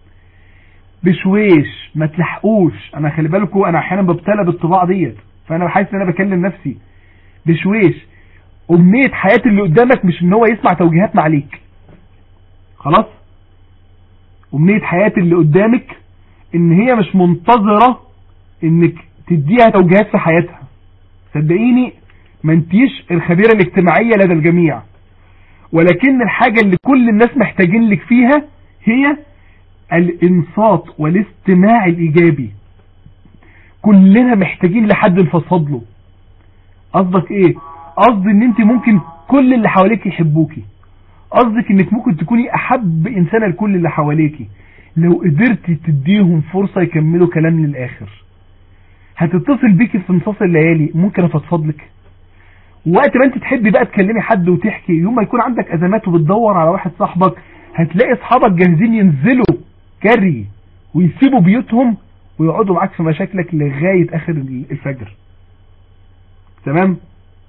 Speaker 4: بشويش ما تلحقوش. أنا خلي بالكم أنا أحيانا ببتلى بالطباع ديت، فأنا بحس أن أنا بكلم نفسي بشويش. أمنية حياة اللي قدامك مش إن هو يسمع توجيهات معليك، خلاص. أمنية حياة اللي قدامك إن هي مش منتظرة إنك تديها توجيهات في حياتها. صدقيني ما انتيش الخبيرة الاجتماعية لدى الجميع، ولكن الحاجة اللي كل الناس محتاجين لك فيها هي الانصات والاستماع الإيجابي. كلنا محتاجين لحد نفصد له. قصدك ايه؟ قصدي ان انت ممكن كل اللي حواليك يحبوكي، قصدك انك ممكن تكوني احب انسانة لكل اللي حواليكي لو قدرتي تديهم فرصة يكملوا كلام للاخر. هتتصل بيكي في نصاص الليالي، ممكن افضفض لك. وقت ما انت تحبي بقى تكلمي حد وتحكي، يوم ما يكون عندك ازمات وبتدور على واحد صاحبك، هتلاقي اصحابك جاهزين ينزلوا كري ويسيبوا بيوتهم ويقعدوا معاك في مشاكلك لغاية اخر الفجر. تمام؟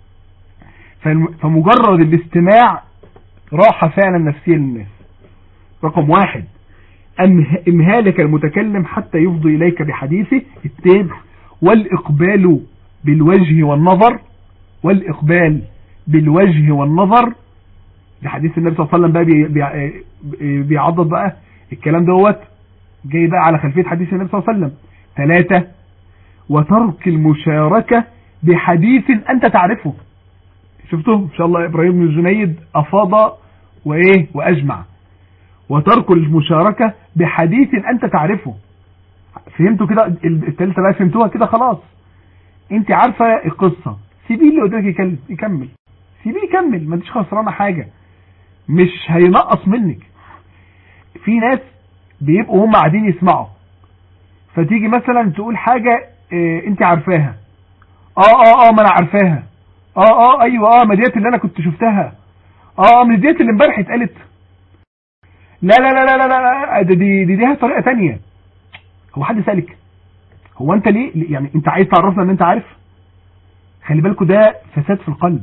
Speaker 4: فمجرد الاستماع راحة فعلا نفسية للناس. رقم واحد امهالك المتكلم حتى يفضي اليك بحديثه. اثنين والاقبال بالوجه والنظر. والاقبال بالوجه والنظر ده حديث النبي صلى الله عليه وسلم بقى بيعضد بقى الكلام دوت جاي بقى على خلفية حديث النبي صلى الله عليه وسلم. ثلاثة وترك المشاركة بحديث انت تعرفه. شفتوا ان شاء الله ابراهيم بن الجنيد افاض وايه واجمع. وترك المشاركة بحديث انت تعرفه. فهمتوا كده؟ الثالثة بقى فهمتوها كده خلاص. انت عارفة القصة، سيبيه اللي قدامك يكلم يكمل، سيبيه يكمل، ما انتش خسرانه حاجة، مش هينقص منك. في ناس بيبقوا هم قاعدين يسمعوا، فتيجي مثلا تقول حاجة اه انت عارفاها، اه اه اه ما انا عارفاها، اه اه ايوه اه ما ديت اللي انا كنت شفتها، اه مش ديت اللي امبارح اتقالت، لا لا لا لا لا لا دي دي دي ليها طريقة تانية. هو حد سألك؟ هو انت ليه يعني انت عايز تعرفنا ان انت عارف؟ خلي بالكوا ده فساد في القلب.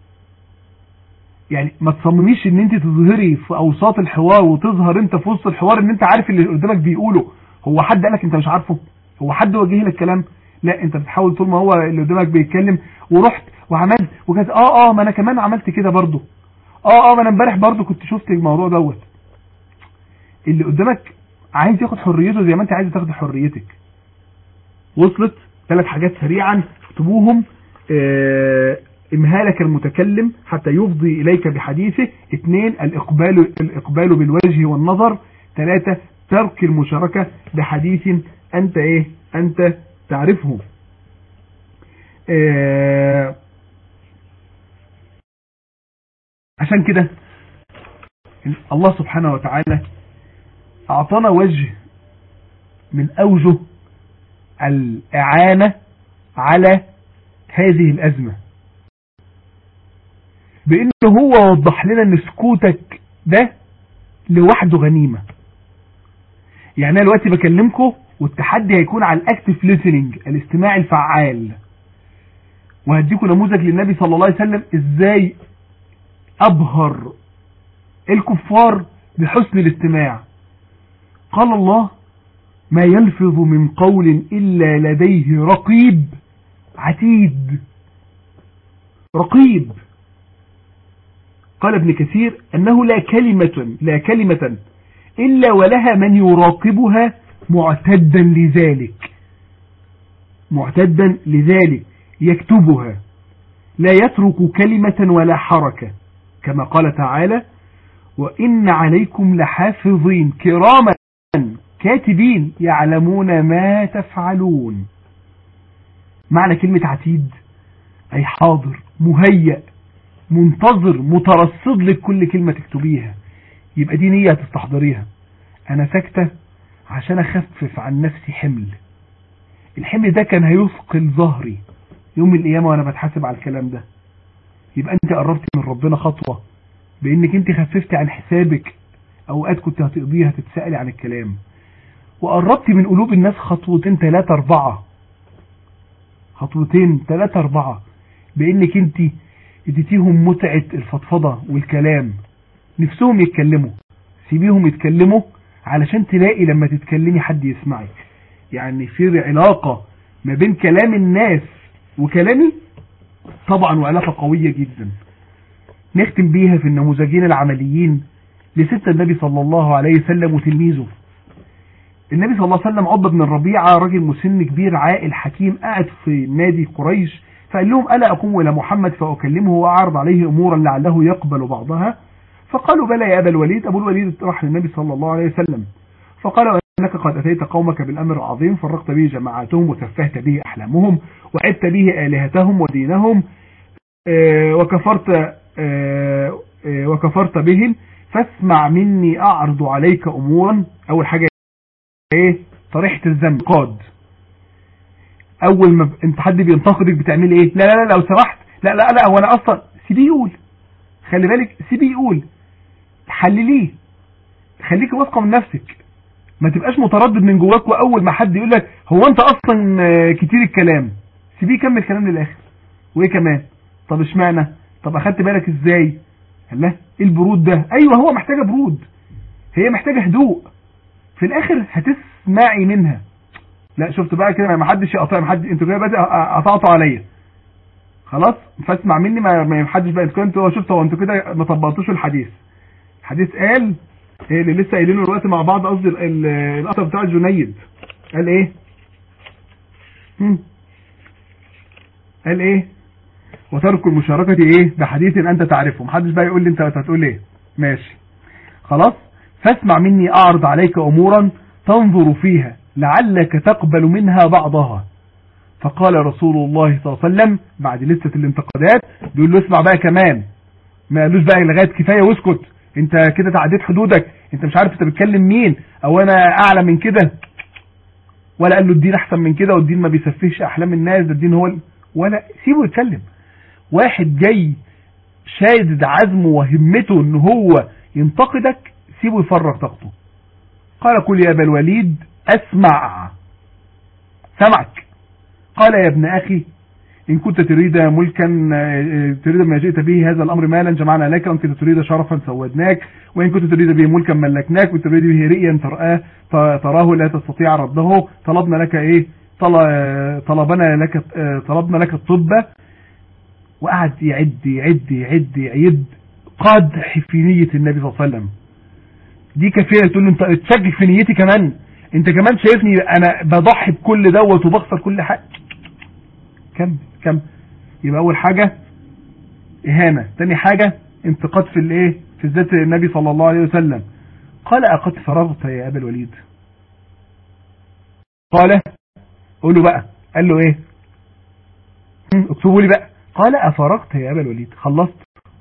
Speaker 4: يعني ما تصمميش ان انت تظهري في اوساط الحوار وتظهر انت في وسط الحوار ان انت عارف اللي قدامك بيقوله. هو حد قالك انت مش عارفه؟ هو حد وجه لك كلام؟ لا، انت بتحاول طول ما هو اللي قدامك بيتكلم ورحت وعملت وكذا اه اه ما انا كمان عملت كده برضو، اه اه ما انا امبارح برضو كنت شفت الموضوع دوت. اللي قدامك عايز ياخد حريته زي ما انت عايز تاخد حريتك. وصلت؟ ثلاث حاجات سريعا اكتبوهم. اه امهالك المتكلم حتى يفضي اليك بحديثه. اثنين الاقبال الاقبال بالوجه والنظر. ثلاثة ترك المشاركة بحديث انت ايه انت تعرفه. اه عشان كده الله سبحانه وتعالى اعطانا وجه من اوجه الاعانة على هذه الازمة، بانه هو وضح لنا ان سكوتك ده لوحده غنيمة. يعني انا دلوقتي بكلمكم والتحدي هيكون على الاكتف ليسننج، الاستماع الفعال. وهديكم نموذج للنبي صلى الله عليه وسلم ازاي ابهر الكفار بحسن الاستماع. قال الله: ما يلفظ من قول إلا لديه رقيب عتيد. رقيب. قال ابن كثير أنه لا كلمة لا كلمة إلا ولها من يراقبها معتدا لذلك معتدا لذلك يكتبها، لا يترك كلمة ولا حركة، كما قال تعالى: وإن عليكم لحافظين كراما كاتبين يعلمون ما تفعلون. معنى كلمة عتيد أي حاضر، مهيأ، منتظر، مترصد لك كل كلمة تكتبيها. يبقى دي نية تستحضريها. أنا ساكتة عشان أخفف عن نفسي حمل. الحمل ده كان هيثقل ظهري يوم القيامة وأنا بتحاسب على الكلام ده. يبقى أنت قربتي من ربنا خطوة بأنك أنت خففتي عن حسابك أوقات كنت هتقضيها تتسألي عن الكلام، وقربتي من قلوب الناس خطوتين ثلاثة أربعة خطوتين ثلاثة أربعة بأنك أنت اديتيهم متعة الفضفضة والكلام. نفسهم يتكلموا، سيبيهم يتكلموا علشان تلاقي لما تتكلمي حد يسمعك. يعني في علاقة ما بين كلام الناس وكلامي طبعا، وعلاقة قوية جدا. نختم بيها في النموذجين العمليين لست النبي صلى الله عليه وسلم وتلميذه. النبي صلى الله عليه وسلم عقبة بن الربيعة راجل مسن كبير عاقل حكيم قاعد في نادي قريش، فقال لهم: ألا أقوم إلى محمد فأكلمه وأعرض عليه أمورا لعله يقبل بعضها؟ فقالوا: بلى يا أبا الوليد. أبو الوليد راح للنبي صلى الله عليه وسلم فقال: أنك قد أتيت قومك بالأمر العظيم، فرقت به جماعاتهم وسفهت به أحلامهم وعدت به آلهتهم ودينهم وكفرت وكفرت بهم، فاسمع مني أعرض عليك أمورا. أول حاجة ايه؟ طريحة الذنب قاد. اول ما انت حد بينتقدك بتعمل ايه؟ لا لا لا لو سمحت، لا لا لا وانا اصلا سيبيه يقول، خلي بالك سيبيه يقول، حلليه، خليك واثقه من نفسك، ما تبقاش متردد من جواك. واول ما حد يقول لك هو انت اصلا كتير الكلام، سيبيه يكمل كلام للاخر. وايه كمان؟ طب اشمعنى؟ طب اخدت بالك ازاي؟ الله ايه البرود ده؟ ايوه هو محتاجه برود، هي محتاجه هدوء، في الاخر هتسمعي منها. لا شفت بقى كده ما حدش يقطع، ما حد انتوا كده بقى قطعتوا عليا خلاص، فاسمع مني، ما ما حدش بقى انتوا انتوا شفت هو انتوا كده ما طبقتوش الحديث. الحديث قال ايه اللي لسه قايلينه دلوقتي مع بعض، قصدي القطع بتاع الجنيد. قال ايه؟ هم. قال ايه؟ وترك المشاركه ايه بحديث انت تعرفه. ما حدش بقى يقول لي انت هتقول ايه. ماشي خلاص. فاسمع مني أعرض عليك أمورا تنظر فيها لعلك تقبل منها بعضها. فقال رسول الله صلى الله عليه وسلم بعد لسه الانتقادات بيقول له: اسمع بقى كمان، ما قالوش بقى لغاية كفاية واسكت، انت كده تعديت حدودك، انت مش عارف انت بتكلم مين، او انا اعلى من كده، ولا قال له الدين احسن من كده والدين ما بيسفهش احلام الناس، ده الدين هو ال... ولا سيبه يتكلم. واحد جاي شادد عزمه وهمته ان هو ينتقدك، سيبه يفرغ طاقته. قال: قل يا أبا الوليد أسمع. سمعك. قال: يا ابن أخي إن كنت تريد ملكا تريد ما جئت به هذا الأمر مالا جمعنا لك، وإن كنت تريد شرفا سودناك، وإن كنت تريد به ملكا ملكناك، وإن تريد به رئيا ترآه تراه لا تستطيع رده، طلبنا لك إيه؟ طلبنا لك طلبنا لك الطب. وقعد يعد يعد يعد يعد قدح في نية النبي صلى الله عليه وسلم. دي كفايه تقول له انت تشكك في نيتي كمان، انت كمان شايفني انا بضحي بكل دوت وبخسر كل حاجه. كم كم يبقى اول حاجه اهانه، ثاني حاجه انتقاد في الايه في ذات النبي صلى الله عليه وسلم. قال: اقد فرغت يا ابا الوليد؟ قال: قول له بقى. قال له ايه؟ اكتبوا لي بقى. قال: افرغت يا ابا الوليد؟ خلصت؟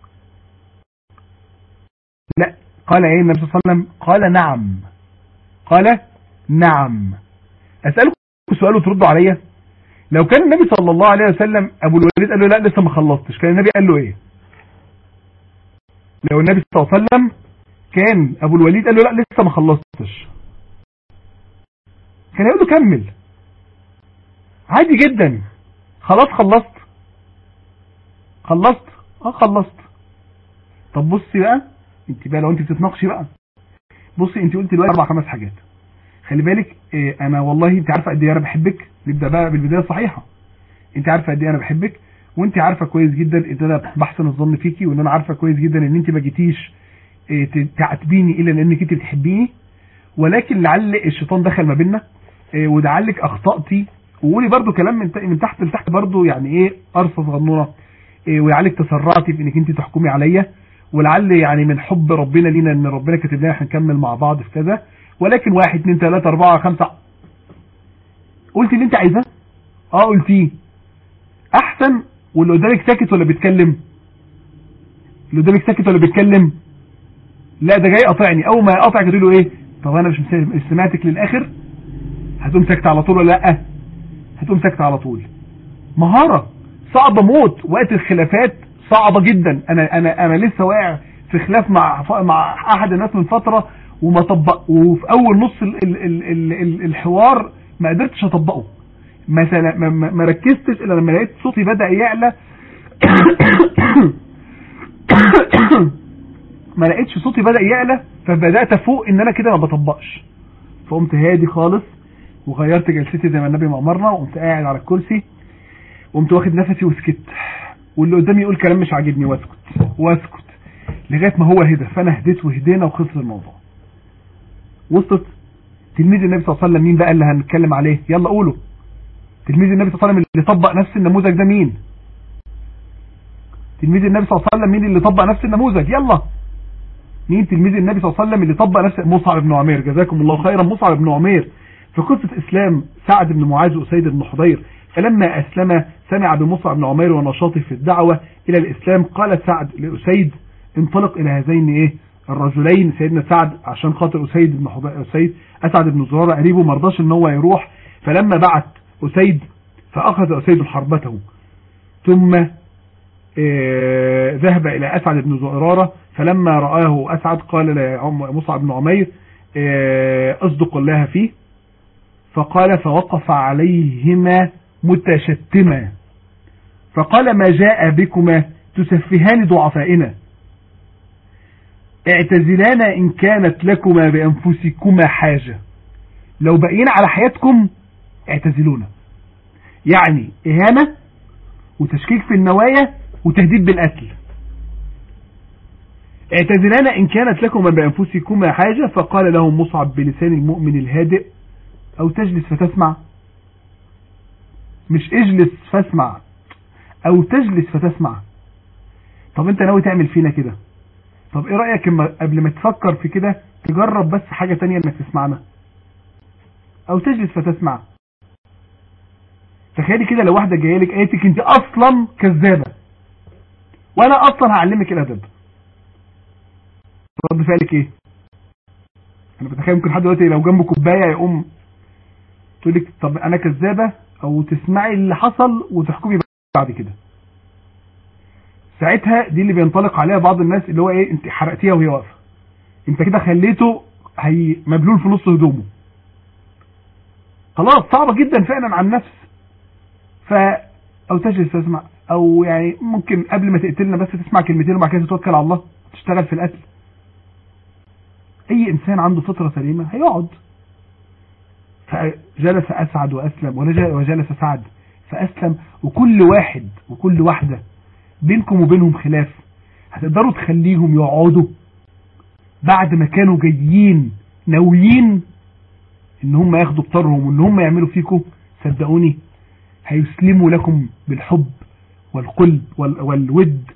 Speaker 4: لا. قال ايه النبي صلى الله عليه وسلم؟ قال: نعم. قال: نعم. اسألكم سؤال وتردوا عليا. لو كان النبي صلى الله عليه وسلم ابو الوليد قال له لا لسه ما خلصتش، كان النبي قال له ايه؟ لو النبي صلى الله عليه وسلم كان ابو الوليد قال له لا لسه ما خلصتش، كان هيقول له كمل عادي جدا. خلاص خلصت خلصت اه خلصت. طب بصي بقى انت بقى لو انت بتتناقشي بقى، بصي انت قلت دلوقتي اربع خمس حاجات، خلي بالك اه انا والله انت عارفه قد ايه انا بحبك. نبدا بقى بالبدايه الصحيحه. انت عارفه قد ايه انا بحبك، وانت عارفه كويس جدا ان انا بحسن الظن فيكي، وان انا عارفه كويس جدا ان انت ما جيتيش اه تعاتبيني الا لانك انت بتحبيني، ولكن لعل الشيطان دخل ما بيننا اه ولعلك اخطاتي. وقولي برضو كلام من من تحت لتحت برضو، يعني ايه قرصه صغنونه، اه ولعلك تسرعتي في انك انت تحكمي عليا، ولعل يعني من حب ربنا لينا ان ربنا كاتب لنا احنا نكمل مع بعض في كذا. ولكن واحد اتنين تلاته اربعه خمسه قلتي اللي انت عايزاه. اه قلتيه احسن. واللي قدامك ساكت ولا بيتكلم؟ اللي قدامك ساكت ولا بيتكلم؟ لا ده جاي قاطعني. اول ما يقاطعك تقول له ايه؟ طب انا مش سمعتك للاخر. هتقوم ساكت على طول ولا لا؟ هتقوم ساكت على طول. مهاره صعبه موت. وقت الخلافات صعبه جدا. انا انا انا لسه واقع في خلاف مع مع احد الناس من فتره وما طبق، وفي اول نص ال ال ال ال ال الحوار ما قدرتش اطبقه. مثلا ما, ما ركزتش الا لما لقيت صوتي بدا يعلى ما لقيتش صوتي بدا يعلى فبدات افوق ان انا كده ما بطبقش. فقمت هادي خالص وغيرت جلستي زي ما النبي ما امرنا، وقمت قاعد على الكرسي وقمت واخد نفسي وسكت، واللي قدامي يقول كلام مش عاجبني واسكت واسكت لغايه ما هو هدى. فانا هديت وهدينا وخلص الموضوع. وصلت. تلميذ النبي صلى الله عليه وسلم مين بقى اللي هنتكلم عليه؟ يلا قولوا. تلميذ النبي صلى الله عليه وسلم اللي طبق نفس النموذج ده مين؟ تلميذ النبي صلى الله عليه وسلم مين اللي طبق نفس النموذج؟ يلا مين تلميذ النبي صلى الله عليه وسلم اللي طبق نفس؟ مصعب بن عمير. جزاكم الله خيرا. مصعب بن عمير في قصة اسلام سعد بن معاذ وأسيد بن حضير، فلما اسلم سمع بمصعب بن عمير ونشاطه في الدعوة الى الاسلام، قال سعد لأسيد انطلق الى هذين ايه الرجلين. سيدنا سعد عشان خاطر أسيد بن حضير أسيد أسعد بن زرارة قريبه مرضاش ان هو يروح، فلما بعت أسيد فأخذ أسيد حربته، ثم اه ذهب إلى أسعد بن زرارة، فلما رآه أسعد قال لمصعب بن عمير اه أصدق الله فيه، فقال فوقف عليهما متشتما فقال ما جاء بكما تسفهان ضعفائنا، اعتزلانا إن كانت لكما بأنفسكما حاجة، لو بقينا على حياتكم اعتزلونا. يعني إهانة وتشكيك في النوايا وتهديد بالقتل. اعتزلانا إن كانت لكما بأنفسكما حاجة. فقال لهم مصعب بلسان المؤمن الهادئ أو تجلس فتسمع. مش اجلس فاسمع، أو تجلس فتسمع. طب انت ناوي تعمل فينا كده؟ طب ايه رأيك قبل ما تفكر في كده تجرب بس حاجة تانية انك تسمعنا، او تجلس فتسمع. تخيلي كده لو واحدة جاية لك قالتك انت اصلا كذابة وانا اصلا هعلمك الادب، رد فعلك ايه؟ انا بتخيل ممكن حد دلوقتي لو جنبه كوبايه يقوم تقول لك طب انا كذابه، او تسمعي اللي حصل وتحكمي بعد كده. ساعتها دي اللي بينطلق عليها بعض الناس اللي هو ايه، انت حرقتيها وهي واقفه، انت كده خليته هي مبلول في نص هدومه. خلاص صعبه جدا فعلا على النفس. ف او تجلس تسمع، او يعني ممكن قبل ما تقتلنا بس تسمع كلمتين وبعد كده تتوكل على الله تشتغل في القتل. اي انسان عنده فطره سليمه هيقعد. فجلس اسعد واسلم، وجلس سعد فاسلم. وكل واحد وكل واحده بينكم وبينهم خلاف هتقدروا تخليهم يقعدوا بعد ما كانوا جايين ناويين ان هم ياخدوا بطرهم وان هم يعملوا فيكم؟ صدقوني هيسلموا لكم بالحب والقلب والود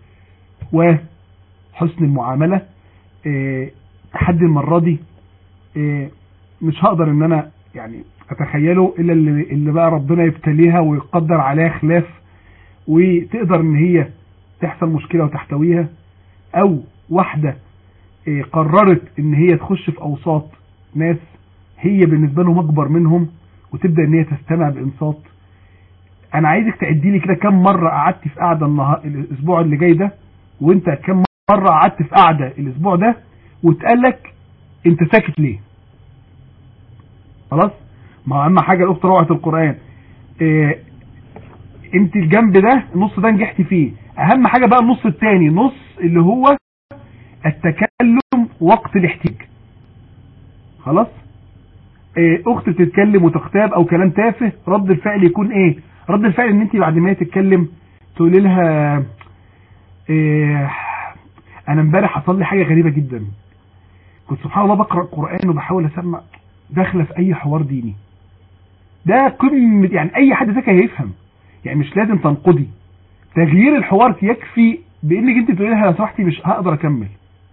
Speaker 4: وحسن المعامله. حد المره دي مش هقدر ان انا يعني اتخيله الا اللي, اللي بقى ربنا يبتليها ويقدر عليها خلاف وتقدر ان هي تحصل مشكلة وتحتويها، او واحدة قررت ان هي تخش في اوساط ناس هي بالنسبة لهم اكبر منهم وتبدأ ان هي تستمع بانصات. انا عايزك تعدي لي كده كم مرة قعدت في قعدة النهار الاسبوع اللي جاي ده، وانت كم مرة قعدت في قعدة الاسبوع ده وتقالك انت ساكت ليه؟ خلاص ما اهم حاجه الاخت روعه القران. إيه انت الجنب ده النص ده نجحتي فيه، اهم حاجه بقى النص الثاني، نص اللي هو التكلم وقت الاحتياج. خلاص. إيه اخت بتتكلم وتغتاب او كلام تافه، رد الفعل يكون ايه؟ رد الفعل ان انت بعد ما تتكلم تقولي لها إيه انا امبارح حصل لي حاجه غريبه جدا، كنت سبحان الله بقرا القران وبحاول اسمع، داخله في اي حوار ديني. ده قمه يعني اي حد ذكي هيفهم، يعني مش لازم تنقضي، تغيير الحوار يكفي بانك انت تقولي لها لو سمحتي مش هقدر اكمل.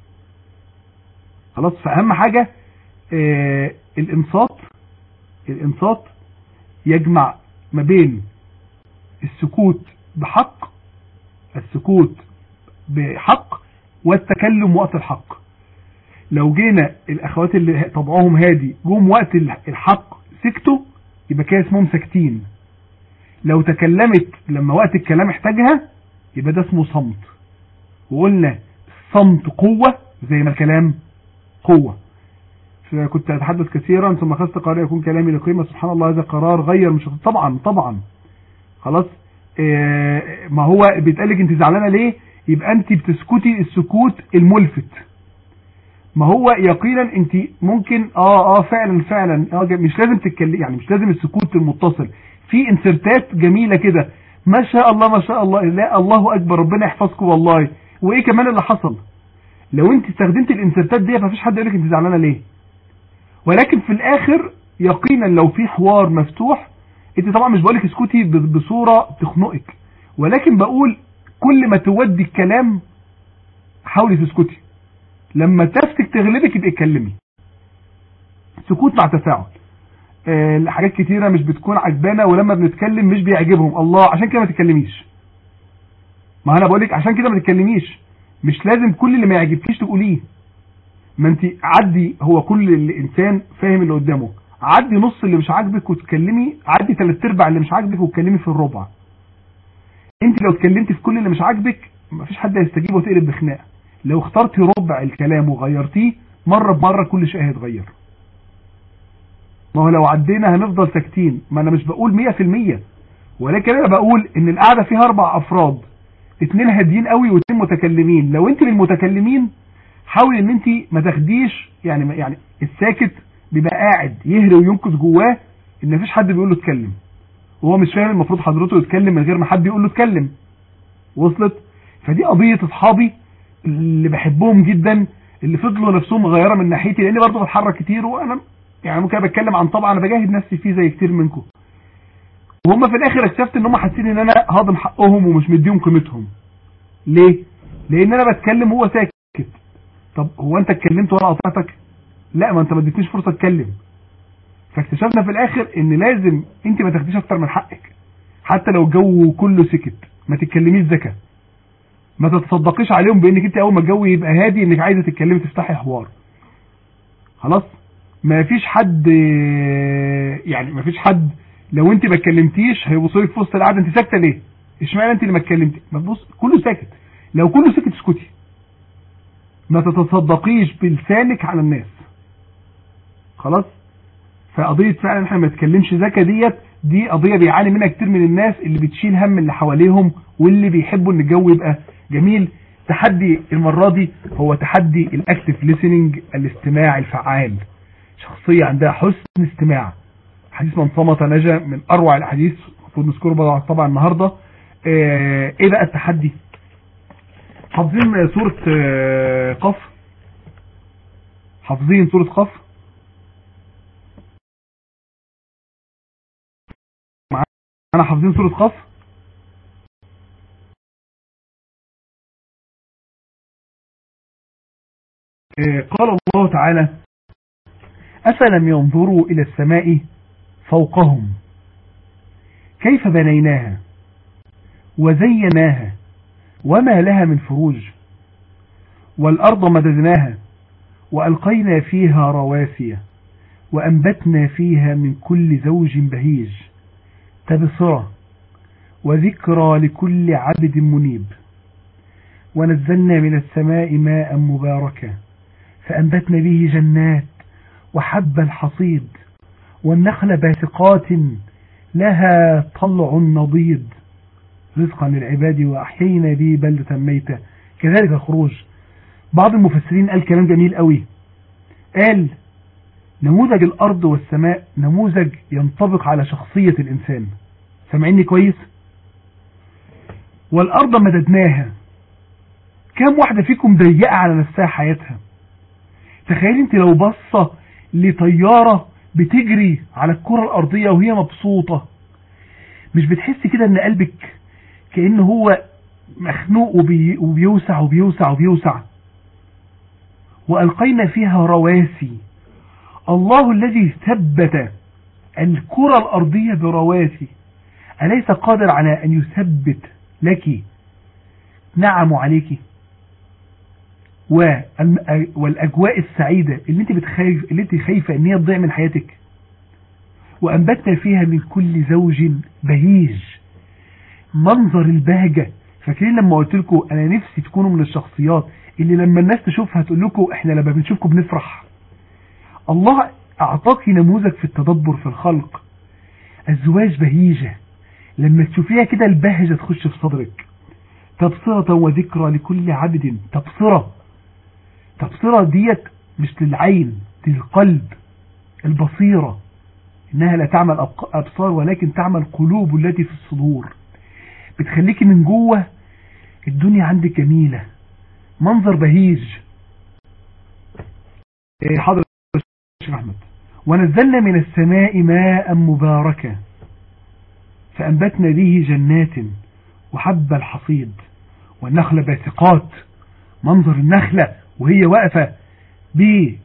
Speaker 4: خلاص. فاهم حاجه آه الانصات. الانصات يجمع ما بين السكوت بحق، السكوت بحق والتكلم وقت الحق. لو جينا الاخوات اللي طبعهم هادي جم وقت الحق سكتوا، يبقى كده اسمهم ساكتين. لو تكلمت لما وقت الكلام احتاجها يبقى ده اسمه صمت. وقلنا الصمت قوة زي ما الكلام قوة. فكنت اتحدث كثيرا ثم اخذت قرار يكون كلامي لقيمة. سبحان الله هذا قرار غير مش طبعا طبعا. خلاص. اه ما هو بيتقالك انت زعلانة ليه؟ يبقى انت بتسكتي السكوت الملفت. ما هو يقينا انت ممكن اه اه فعلا فعلا اه مش لازم تتكلم، يعني مش لازم السكوت المتصل، في انسرتات جميلة كده ما شاء الله ما شاء الله، لا الله اكبر ربنا يحفظكم والله. وايه كمان اللي حصل؟ لو انت استخدمت الانسرتات دي مفيش حد يقولك انت زعلانه ليه. ولكن في الاخر يقينا لو في حوار مفتوح، انت طبعا مش بقولك اسكتي بصوره تخنقك، ولكن بقول كل ما تودي الكلام حاولي تسكتي، لما تفتك تغلبك يبقى اتكلمي. سكوت مع تفاعل. أه حاجات كتيره مش بتكون عجبانه ولما بنتكلم مش بيعجبهم الله، عشان كده ما تتكلميش. ما انا بقولك عشان كده ما تتكلميش، مش لازم كل اللي ما يعجبكيش تقوليه. ما انت عدي، هو كل الانسان فاهم اللي قدامه، عدي نص اللي مش عاجبك وتكلمي، عدي ثلاث ارباع اللي مش عاجبك وتكلمي في الربع. انت لو اتكلمتي في كل اللي مش عاجبك مفيش حد هيستجيب وتقلب بخناقه. لو اخترتي ربع الكلام وغيرتيه مره بمره كل شيء هيتغير. ما هو لو عدينا هنفضل ساكتين. ما انا مش بقول مية في المية، ولكن انا بقول ان القعده فيها اربع افراد، اتنين هاديين قوي واتنين متكلمين. لو انت من المتكلمين حاول ان انت ما تاخديش، يعني يعني الساكت بيبقى قاعد يهري وينكس جواه ان مفيش حد بيقول له اتكلم، وهو مش فاهم المفروض حضرته يتكلم من غير ما حد يقول له اتكلم. وصلت؟ فدي قضيه اصحابي اللي بحبهم جدا، اللي فضلوا نفسهم مغيره من ناحيتي، لاني برضه بتحرك كتير وانا يعني ممكن بتكلم عن طبعا انا بجاهد نفسي فيه زي كتير منكم. وهم في الاخر اكتشفت ان هم حاسين ان انا هاضم حقهم ومش مديهم قيمتهم. ليه؟ لان انا بتكلم وهو ساكت. طب هو انت اتكلمت وانا قطعتك؟ لا، ما انت ما اديتنيش فرصه اتكلم. فاكتشفنا في الاخر ان لازم انت ما تاخديش اكتر من حقك، حتى لو الجو كله سكت ما تتكلميش ذكا، ما تتصدقيش عليهم بانك انت اول ما الجو يبقى هادي انك عايزه تتكلمي تفتحي حوار. خلاص. ما فيش حد يعني ما فيش حد لو انت ما اتكلمتيش هيبصوا لك في وسط القعده انت ساكته ليه؟ اشمعنى انت اللي ما اتكلمتي؟ ما تبص كله ساكت. لو كله سكت اسكتي، ما تتصدقيش بلسانك على الناس. خلاص. فقضيه فعلا احنا ما نتكلمش ذكا ديت، دي قضيه بيعاني منها كتير من الناس اللي بتشيل هم اللي حواليهم واللي بيحبوا ان الجو يبقى جميل. تحدي المره دي هو تحدي الاكتف ليسننج، الاستماع الفعال. شخصيه عندها حسن استماع. حديث من صمت نجا من اروع الاحاديث، المفروض نذكره طبعا النهارده. اه ايه بقى التحدي؟ حافظين سوره اه قف؟ حافظين سوره قف؟ انا حافظين سوره قف؟ اه قال الله تعالى: أفلم ينظروا إلى السماء فوقهم كيف بنيناها وزيناها وما لها من فروج والأرض مددناها وألقينا فيها رواسي وأنبتنا فيها من كل زوج بهيج تبصرة وذكرى لكل عبد منيب ونزلنا من السماء ماء مباركا فأنبتنا به جنات وحب الحصيد والنخل باسقات لها طلع نضيد رزقا للعباد وأحيينا به بلدة ميتة كذلك الخروج. بعض المفسرين قال كلام جميل قوي، قال نموذج الأرض والسماء نموذج ينطبق على شخصية الإنسان. سمعيني كويس؟ والأرض مددناها. كم واحدة فيكم ضيقة على نفسها حياتها؟ تخيل انت لو بصة لطيارة بتجري على الكرة الأرضية وهي مبسوطة، مش بتحس كده ان قلبك كأنه هو مخنوق وبي وبيوسع وبيوسع وبيوسع؟ وألقينا فيها رواسي. الله الذي ثبت الكرة الأرضية برواسي أليس قادر على أن يثبت لك نعم عليك والأجواء السعيدة اللي انت بتخايف اللي انت خايفة ان هي تضيع من حياتك؟ وأنبتنا فيها من كل زوج بهيج. منظر البهجة. فاكرين لما قلت لكم انا نفسي تكونوا من الشخصيات اللي لما الناس تشوفها تقول لكم احنا لما بنشوفكم بنفرح؟ الله اعطاك نموذج في التدبر في الخلق. الزواج بهيجة، لما تشوفيها كده البهجة تخش في صدرك. تبصرة وذكرى لكل عبد. تبصرة تبصرة ديت مش للعين، دي للقلب. البصيرة انها لا تعمل ابصار ولكن تعمل قلوب التي في الصدور. بتخليكي من جوه الدنيا عندك جميلة، منظر بهيج. حاضر الشيخ أحمد. ونزلنا من السماء ماء مباركا فأنبتنا به جنات وحب الحصيد والنخل باسقات. منظر النخلة وهي واقفة ب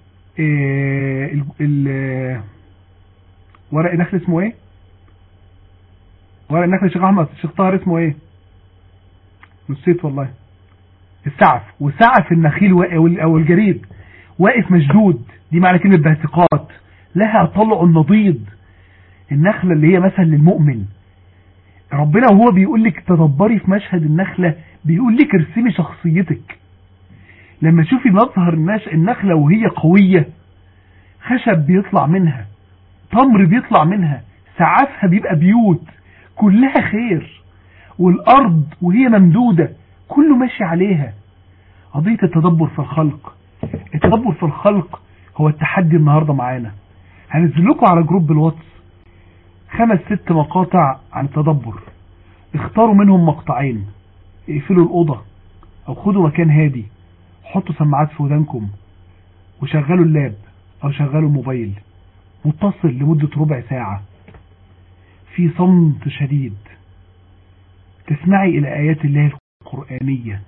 Speaker 4: ورق النخل اسمه ايه؟ ورق النخل الشيخ أحمد الشيخ طاهر اسمه ايه؟ نسيت والله. السعف. وسعف النخيل او الجريد واقف مشدود، دي معنى كلمة باسقات. لها طلع نضيد. النخلة اللي هي مثل للمؤمن. ربنا وهو بيقول لك تدبري في مشهد النخلة بيقول لك ارسمي شخصيتك. لما تشوفي مظهر النخلة وهي قوية، خشب بيطلع منها، تمر بيطلع منها، سعافها بيبقى بيوت كلها خير، والأرض وهي ممدودة كله ماشي عليها. قضية التدبر في الخلق. التدبر في الخلق هو التحدي النهاردة معانا. هنزل لكم على جروب الواتس خمس ست مقاطع عن التدبر. اختاروا منهم مقطعين، اقفلوا الأوضة أو خدوا مكان هادي، حطوا سماعات في ودانكم وشغلوا اللاب أو شغلوا الموبايل متصل لمدة ربع ساعة في صمت شديد، تسمعي إلى آيات الله القرآنية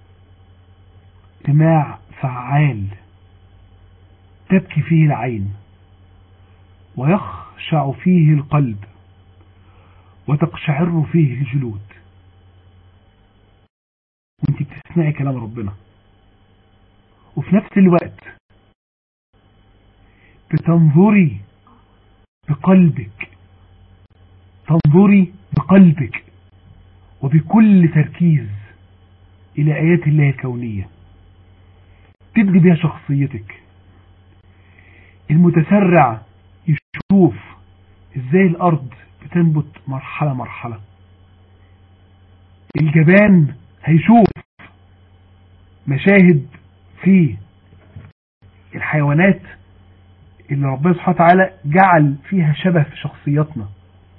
Speaker 4: استماع فعال تبكي فيه العين ويخشع فيه القلب وتقشعر فيه الجلود وانت بتسمعي كلام ربنا، وفي نفس الوقت بتنظري بقلبك تنظري بقلبك وبكل تركيز إلى آيات الله الكونية تبني بها شخصيتك. المتسرع يشوف ازاي الأرض بتنبت مرحلة مرحلة. الجبان هيشوف مشاهد في الحيوانات اللي ربنا سبحانه وتعالى جعل فيها شبه في شخصياتنا.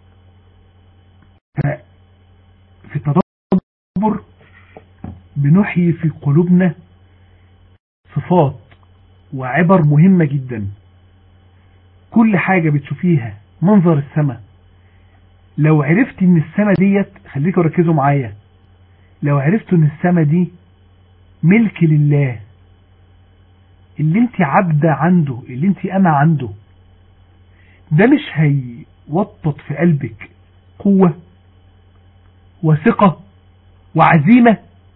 Speaker 4: في التدبر بنحيي في قلوبنا صفات وعبر مهمة جدا. كل حاجة بتشوفيها، منظر السماء، لو عرفت ان السماء ديت، خليكوا ركزوا معايا، لو عرفتوا ان السماء دي ملك لله، اللي انت عبدة عنده، اللي انت أمة عنده، ده مش هيوطط في قلبك قوة وثقة وعزيمة؟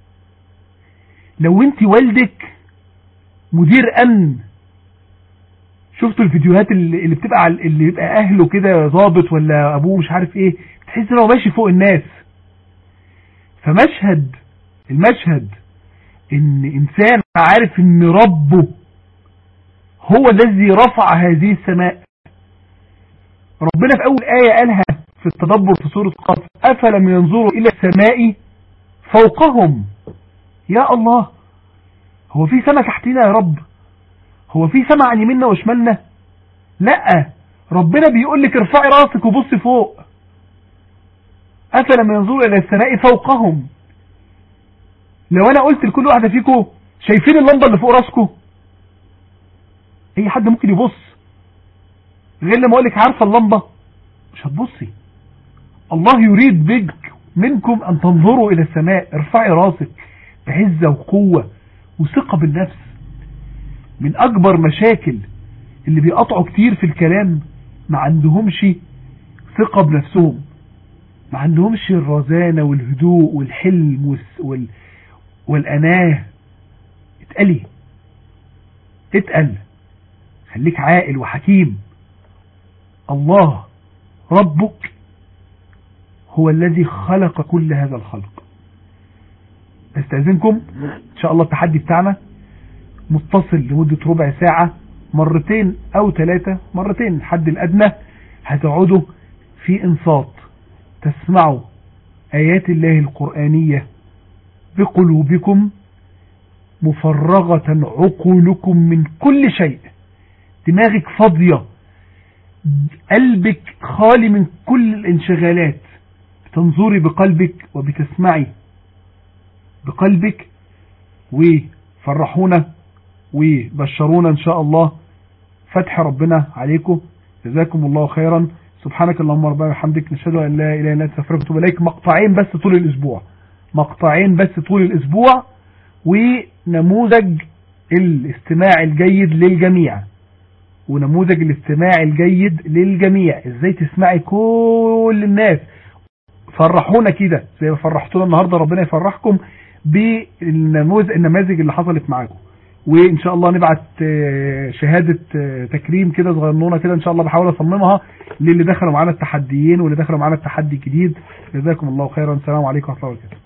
Speaker 4: لو انت والدك مدير أمن، شفتوا الفيديوهات اللي, اللي بتبقى اللي يبقى أهله كده ضابط ولا أبوه مش عارف ايه، تحس انه ماشي فوق الناس. فمشهد المشهد ان انسان عارف ان ربه هو الذي رفع هذه السماء ربنا في أول آية قالها في التدبر في سورة قاف أفلم ينظروا إلى السماء فوقهم. يا الله، هو في سماء تحتنا يا رب؟ هو في سماء عن يميننا وشمالنا؟ لا، ربنا بيقول لك ارفعي راسك وبصي فوق. أفلم ينظروا إلى السماء فوقهم. لو أنا قلت لكل واحدة فيكم شايفين اللمبة اللي فوق راسكم؟ أي حد ممكن يبص، غير لما أقول لك عارفة اللمبة مش هتبصي. الله يريد بك منكم أن تنظروا إلى السماء. ارفعي راسك بعزة وقوة وثقة بالنفس. من أكبر مشاكل اللي بيقطعوا كتير في الكلام ما عندهمش ثقة بنفسهم، ما عندهمش الرزانة والهدوء والحلم وال... والأناه. اتقلي، اتقل، خليك عاقل وحكيم. الله ربك هو الذي خلق كل هذا الخلق. استأذنكم إن شاء الله التحدي بتاعنا متصل لمدة ربع ساعة، مرتين أو ثلاثة، مرتين الحد الأدنى. هتقعدوا في إنصات تسمعوا آيات الله القرآنية بقلوبكم مفرغة عقولكم من كل شيء، دماغك فاضية، قلبك خالي من كل الانشغالات، بتنظري بقلبك وبتسمعي بقلبك. وفرحونا وبشرونا إن شاء الله فتح ربنا عليكم. جزاكم الله خيرا. سبحانك اللهم ربنا وبحمدك، نشهد أن لا إله إلا أنت، نستغفرك ونتوب إليك. مقطعين بس طول الأسبوع، مقطعين بس طول الأسبوع، ونموذج الاستماع الجيد للجميع، ونموذج الاستماع الجيد للجميع، ازاي تسمعي كل الناس. فرحونا كده زي ما فرحتونا النهاردة، ربنا يفرحكم بالنموذج النماذج اللي حصلت معاكم. وان شاء الله نبعت شهادة تكريم كده صغنونة كده ان شاء الله، بحاول اصممها للي دخلوا معانا التحديين واللي دخلوا معانا التحدي الجديد. جزاكم الله خيرا. السلام عليكم ورحمة الله وبركاته.